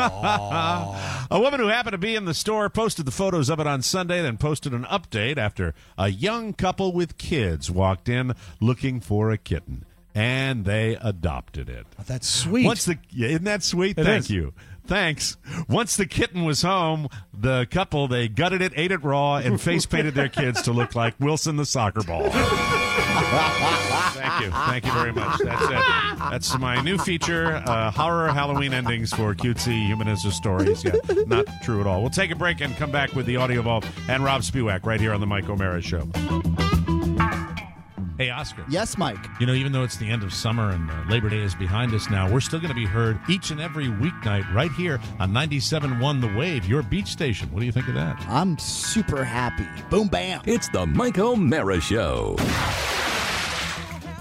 Speaker 3: A woman who happened to be in the store posted the photos of it on Sunday, then posted an update after a young couple with kids walked in looking for a kitten, and they adopted it.
Speaker 4: Oh, that's sweet.
Speaker 3: Once the yeah, isn't that sweet?
Speaker 4: It
Speaker 3: Thank
Speaker 4: is.
Speaker 3: you. Thanks. Once the kitten was home, the couple, they gutted it, ate it raw, and face painted their kids to look like Wilson the soccer ball. Thank you. Thank you very much. That's it. That's my new feature, uh, horror Halloween endings for cutesy humanist stories. Yeah, not true at all. We'll take a break and come back with the Audio Vault and Rob Spewak right here on the Mike O'Mara Show. Hey, Oscar.
Speaker 5: Yes, Mike.
Speaker 3: You know, even though it's the end of summer and uh, Labor Day is behind us now, we're still going to be heard each and every weeknight right here on ninety-seven point one The Wave, your beach station. What do you think of that?
Speaker 5: I'm super happy. Boom, bam.
Speaker 1: It's the Mike O'Mara Show.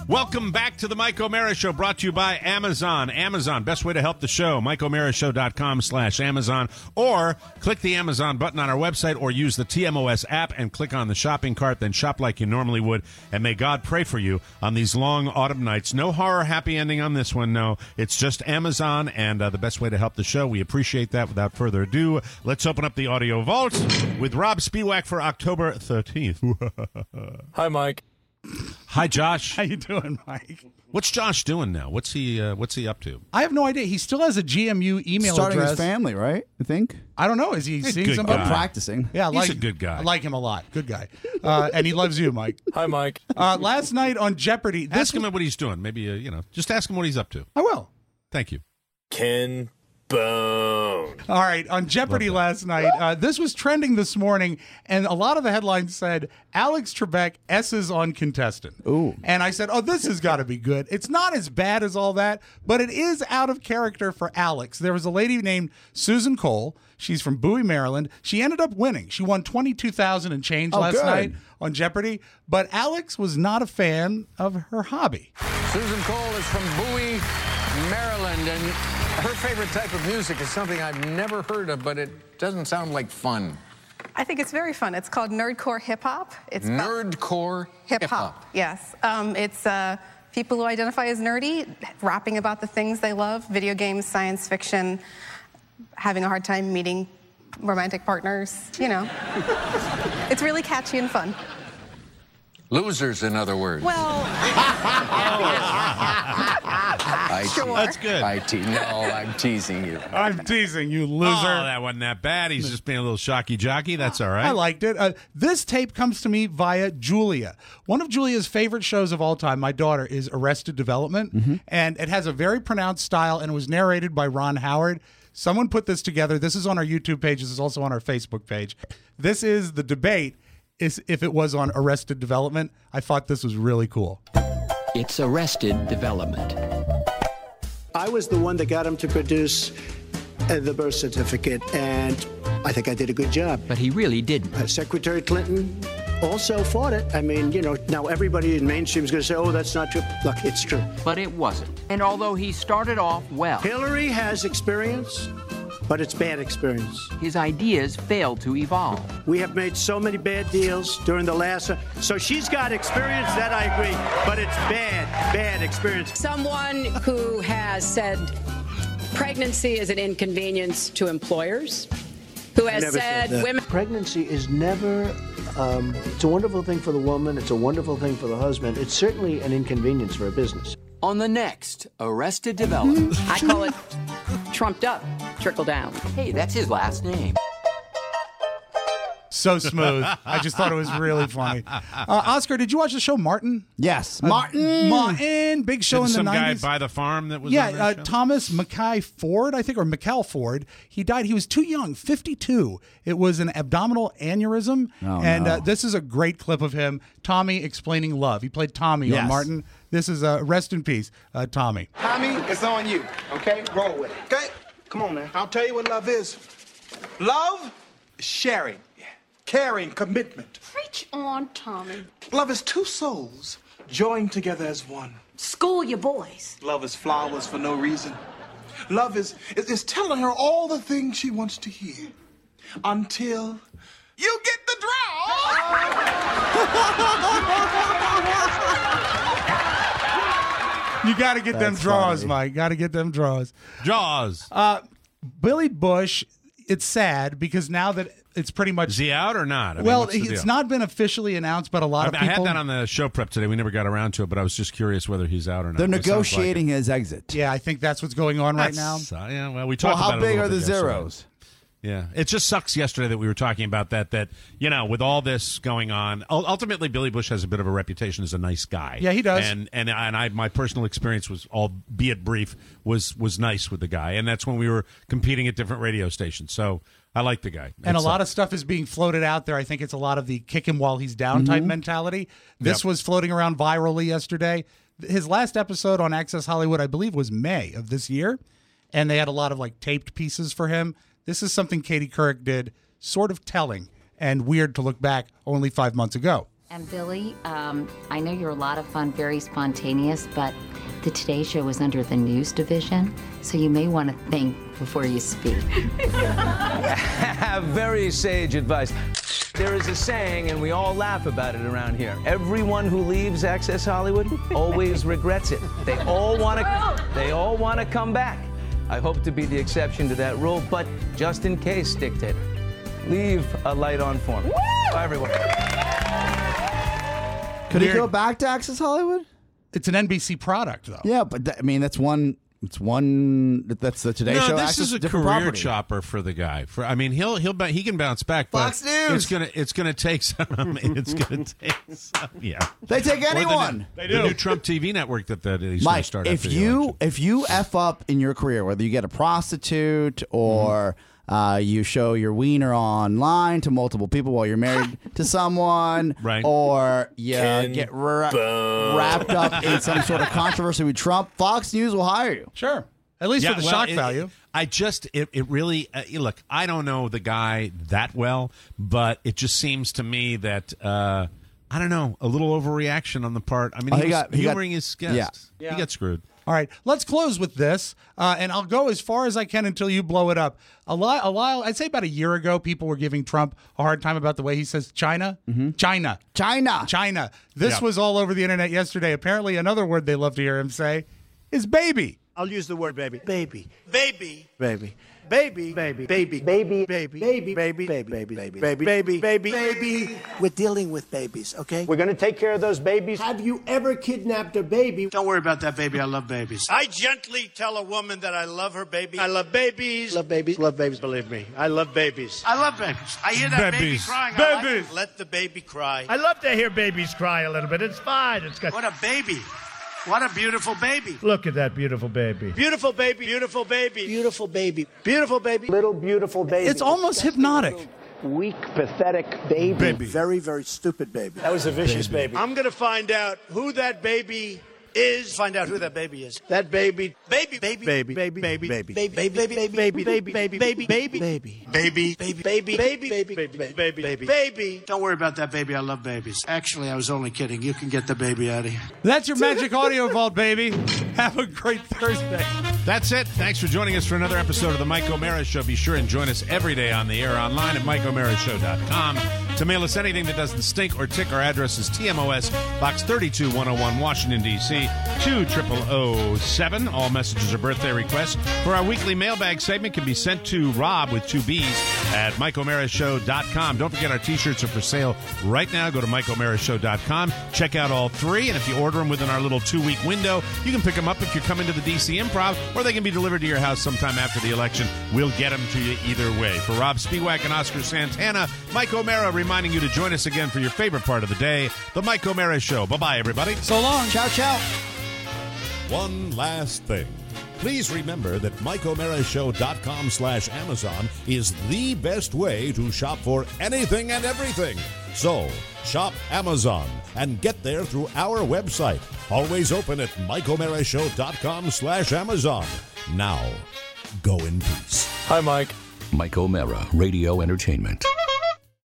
Speaker 3: Welcome back to the Mike O'Mara Show, brought to you by Amazon. Amazon, best way to help the show, mike o'mara show dot com slash Amazon, or click the Amazon button on our website, or use the T M O S app and click on the shopping cart, then shop like you normally would, and may God pray for you on these long autumn nights. No horror happy ending on this one, no. It's just Amazon, and uh, the best way to help the show. We appreciate that. Without further ado, let's open up the audio vault with Rob Spiewak for October thirteenth.
Speaker 19: Hi, Mike.
Speaker 3: Hi, Josh.
Speaker 4: How you doing, Mike?
Speaker 3: What's Josh doing now? What's he uh, What's he up to?
Speaker 4: I have no idea. He still has a G M U email
Speaker 5: Starting
Speaker 4: address.
Speaker 5: his family, right? I think.
Speaker 4: I don't know. Is he
Speaker 3: He's a
Speaker 4: seeing
Speaker 3: good
Speaker 4: somebody?
Speaker 3: guy.
Speaker 5: Practicing.
Speaker 4: Yeah, I
Speaker 3: He's
Speaker 4: like,
Speaker 3: a good guy.
Speaker 4: I like him a lot. Good guy. Uh, and he loves you, Mike.
Speaker 19: Hi, Mike.
Speaker 4: Uh, last night on Jeopardy. This
Speaker 3: Ask him what he's doing. Maybe, uh, you know, just ask him what he's up to.
Speaker 4: I will.
Speaker 3: Thank you.
Speaker 19: Ken Bone.
Speaker 4: All right, on Jeopardy last night, uh, this was trending this morning, and a lot of the headlines said, Alex Trebek S's on contestant.
Speaker 5: Ooh.
Speaker 4: And I said, oh, this has got to be good. It's not as bad as all that, but it is out of character for Alex. There was a lady named Susan Cole. She's from Bowie, Maryland. She ended up winning. She won twenty-two thousand dollars and change
Speaker 5: Oh,
Speaker 4: last
Speaker 5: good.
Speaker 4: night on Jeopardy, but Alex was not a fan of her hobby.
Speaker 20: Susan Cole is from Bowie, Maryland, and her favorite type of music is something I've never heard of, but it doesn't sound like fun.
Speaker 21: I think it's very fun. It's called nerdcore hip hop. It's
Speaker 20: Nerdcore
Speaker 21: hip
Speaker 20: hip
Speaker 21: hop. Yes, um, it's uh, people who identify as nerdy rapping about the things they love: video games, science fiction, having a hard time meeting romantic partners. You know, it's really catchy and fun.
Speaker 20: Losers, in other words.
Speaker 21: Well,
Speaker 20: I
Speaker 21: sure.
Speaker 20: te-
Speaker 4: That's good.
Speaker 20: I te- no, I'm teasing you.
Speaker 4: I'm teasing you, loser.
Speaker 3: Oh, that wasn't that bad. He's just being a little shocky jockey. That's all right.
Speaker 4: I liked it. Uh, this tape comes to me via Julia. One of Julia's favorite shows of all time, my daughter, is Arrested Development.
Speaker 3: Mm-hmm.
Speaker 4: And it has a very pronounced style, and it was narrated by Ron Howard. Someone put this together. This is on our YouTube page. This is also on our Facebook page. This is the debate is if it was on Arrested Development. I thought this was really cool.
Speaker 22: It's Arrested Development.
Speaker 23: I was the one that got him to produce uh, the birth certificate, and I think I did a good job.
Speaker 22: But he really didn't.
Speaker 23: Uh, Secretary Clinton also fought it. I mean, you know, now everybody in mainstream is going to say, oh, that's not true. Look, it's true.
Speaker 22: But it wasn't. And although he started off well,
Speaker 23: Hillary has experience, but it's bad experience.
Speaker 22: his ideas failed to evolve.
Speaker 23: We have made so many bad deals during the last... So she's got experience, that I agree, but it's bad, bad experience.
Speaker 24: Someone who has said pregnancy is an inconvenience to employers, who has
Speaker 23: Never
Speaker 24: said,
Speaker 23: that.
Speaker 24: women...
Speaker 23: Pregnancy is never... Um, it's a wonderful thing for the woman. It's a wonderful thing for the husband. It's certainly an inconvenience for a business.
Speaker 22: On the next Arrested Development.
Speaker 24: I call it trumped up, trickle down.
Speaker 22: Hey, that's his last name.
Speaker 4: So smooth. I just thought it was really funny. Uh, Oscar, did you watch the show Martin?
Speaker 5: Yes.
Speaker 4: Uh,
Speaker 5: Martin.
Speaker 4: Martin. Big show
Speaker 3: Didn't
Speaker 4: in the
Speaker 3: some
Speaker 4: nineties.
Speaker 3: guy buy the farm that was
Speaker 4: yeah,
Speaker 3: on that
Speaker 4: uh,
Speaker 3: show?
Speaker 4: Thomas Mackay Ford, I think, or McCall Ford. He died. He was too young, fifty-two. It was an abdominal aneurysm.
Speaker 5: Oh,
Speaker 4: and
Speaker 5: no.
Speaker 4: uh, this is a great clip of him, Tommy explaining love. He played Tommy
Speaker 5: Yes.
Speaker 4: on Martin. This is uh, rest in peace, uh, Tommy.
Speaker 25: Tommy, it's on you, okay? Roll with it, okay? Come on, man. I'll tell you what love is. Love is sharing, caring, commitment.
Speaker 6: Preach on, Tommy.
Speaker 25: Love is two souls joined together as one.
Speaker 6: School your boys.
Speaker 25: Love is flowers for no reason. Love is, is, is telling her all the things she wants to hear until you get the draw.
Speaker 4: You got to get them
Speaker 5: That's
Speaker 4: draws,
Speaker 5: funny.
Speaker 4: Mike. Got to get them draws.
Speaker 3: Jaws.
Speaker 4: Uh, Billy Bush, it's sad because now that it's pretty much...
Speaker 3: Is he out or not? I mean,
Speaker 4: well,
Speaker 3: what's the
Speaker 4: it's
Speaker 3: deal?
Speaker 4: not been officially announced, but a lot
Speaker 3: I,
Speaker 4: of
Speaker 3: I
Speaker 4: people...
Speaker 3: had that on the show prep today. We never got around to it, but I was just curious whether he's out or not.
Speaker 5: They're
Speaker 3: It sounds like
Speaker 5: negotiating his exit.
Speaker 4: Yeah, I think that's what's going on right now.
Speaker 3: That's- uh, yeah, well, we
Speaker 5: Well,
Speaker 3: talked
Speaker 5: how
Speaker 3: about it a
Speaker 5: big
Speaker 3: little
Speaker 5: are the
Speaker 3: bit yesterday.
Speaker 5: zeros?
Speaker 3: Yeah, it just sucks yesterday that we were talking about that, that, you know, with all this going on, ul- ultimately Billy Bush has a bit of a reputation as a nice guy.
Speaker 4: Yeah, he does.
Speaker 3: And and, and I my personal experience was, albeit brief, was was nice with the guy. And that's when we were competing at different radio stations. So I like the guy.
Speaker 4: And
Speaker 3: It's,
Speaker 4: a lot
Speaker 3: uh,
Speaker 4: of stuff is being floated out there. I think it's a lot of the kick him while he's down type
Speaker 5: Mhm.
Speaker 4: mentality. This
Speaker 3: Yep.
Speaker 4: was floating around virally yesterday. His last episode on Access Hollywood, I believe, was May of this year. And they had a lot of like taped pieces for him. This is something Katie Couric did, sort of telling and weird to look back only five months ago.
Speaker 2: And Billy, um, I know you're a lot of fun, very spontaneous, but the Today Show is under the news division, so you may want to think before you speak.
Speaker 8: Very sage advice. There is a saying, and we all laugh about it around here. Everyone who leaves Access Hollywood always regrets it. They all want to. They all want to come back. I hope to be the exception to that rule, but just in case, Dictator, leave a light on for me. Bye, everyone.
Speaker 5: Could
Speaker 4: Weird.
Speaker 5: he go back to Access Hollywood?
Speaker 4: It's an N B C product, though.
Speaker 5: Yeah, but th- I mean, that's one. It's one. That's the Today
Speaker 3: no,
Speaker 5: Show.
Speaker 3: this
Speaker 5: Access,
Speaker 3: is a
Speaker 5: different
Speaker 3: career
Speaker 5: property.
Speaker 3: chopper for the guy. For I mean, he'll he'll he can bounce back.
Speaker 5: Fox
Speaker 3: but
Speaker 5: News.
Speaker 3: It's gonna it's gonna take some. It's gonna take some. Yeah,
Speaker 5: They take
Speaker 3: Or the new-
Speaker 5: anyone.
Speaker 3: The new, the new Trump T V network that that he's going to
Speaker 5: Mike,
Speaker 3: start.
Speaker 5: if
Speaker 3: after the
Speaker 5: you
Speaker 3: election.
Speaker 5: if you f up in your career, whether you get a prostitute or uh, you show your wiener online to multiple people while you're married to someone,
Speaker 3: right?
Speaker 5: Or you
Speaker 3: Ken
Speaker 5: get ra-
Speaker 3: Bone.
Speaker 5: wrapped up in some sort of controversy with Trump, Fox News will hire you.
Speaker 4: Sure. At least
Speaker 3: Yeah,
Speaker 4: for the
Speaker 3: well,
Speaker 4: shock
Speaker 3: it-
Speaker 4: value.
Speaker 3: I just it, it really uh, look. I don't know the guy that well, but it just seems to me that uh, I don't know a little overreaction on the part. I mean,
Speaker 5: Oh,
Speaker 3: he,
Speaker 5: he
Speaker 3: was
Speaker 5: got- he got-
Speaker 3: humoring his guests.
Speaker 4: Yeah.
Speaker 3: He got screwed.
Speaker 4: All right, let's close with this, uh, and I'll go as far as I can until you blow it up. A lot, a while, I'd say about a year ago, people were giving Trump a hard time about the way he says China, China,
Speaker 5: China,
Speaker 4: China. This
Speaker 23: Yeah.
Speaker 4: was all over the internet yesterday. Apparently, another word they love to hear him say is baby.
Speaker 23: I'll use the word baby. Baby. Baby. Baby. Baby. Baby. Baby. Baby. Baby. Baby. Baby. Baby. Baby. Baby. Baby. Baby. Baby. We're dealing with babies, okay? We're gonna take care of those babies. Have you ever kidnapped a baby? Don't worry about that, baby. I love babies. I gently tell a woman that I love her baby. I love babies. Love babies. Love babies. Believe me, I love babies. I love babies. I hear that baby
Speaker 25: Babies.
Speaker 23: crying. I like
Speaker 25: Babies.
Speaker 23: it. Let the baby cry.
Speaker 25: I love to hear babies cry a little bit. It's fine. It's good.
Speaker 23: What a baby. What a beautiful baby.
Speaker 25: Look at that beautiful baby.
Speaker 23: Beautiful baby, beautiful baby, beautiful baby, beautiful baby, little beautiful baby.
Speaker 4: It's almost hypnotic.
Speaker 23: Weak, pathetic baby.
Speaker 25: Baby.
Speaker 23: Very, very stupid baby. That was a vicious baby. I'm going to find out who that baby is. Find out who that baby is. That baby. Baby, baby,
Speaker 25: Baby.
Speaker 23: baby,
Speaker 25: Baby.
Speaker 23: baby, baby, baby, baby, baby, baby, baby, baby, baby, baby, baby, baby, baby, baby, baby, baby, baby, baby, baby, baby. Don't worry about that baby. I love babies. Actually, I was only kidding. You can get the baby out of here.
Speaker 4: That's your magic audio vault, baby. Have a great Thursday.
Speaker 3: That's it. Thanks for joining us for another episode of the Mike O'Mara Show. Be sure and join us every day on the air online at mike o'mara show dot com. To mail us anything that doesn't stink or tick, our address is T M O S, Box thirty-two one oh one, Washington, D C, two thousand oh seven. All messages or birthday requests for our weekly mailbag segment can be sent to Rob with two B's at mike o'mara show dot com. Don't forget our T-shirts are for sale right now. Go to mike o'mara show dot com. Check out all three, and if you order them within our little two-week window, you can pick them up if you're coming to the D C Improv, or they can be delivered to your house sometime after the election. We'll get them to you either way. For Rob Spiewak and Oscar Santana, Mike O'Mara reminding you to join us again for your favorite part of the day, The Mike O'Mara Show. Bye-bye, everybody.
Speaker 4: So long.
Speaker 5: Ciao, ciao.
Speaker 9: One last thing. Please remember that mike o'mara show dot com slash Amazon is the best way to shop for anything and everything. So, shop Amazon and get there through our website. Always open at mike o'mara show dot com slash Amazon. Now, go in peace.
Speaker 19: Hi, Mike.
Speaker 1: Mike O'Mara, Radio Entertainment.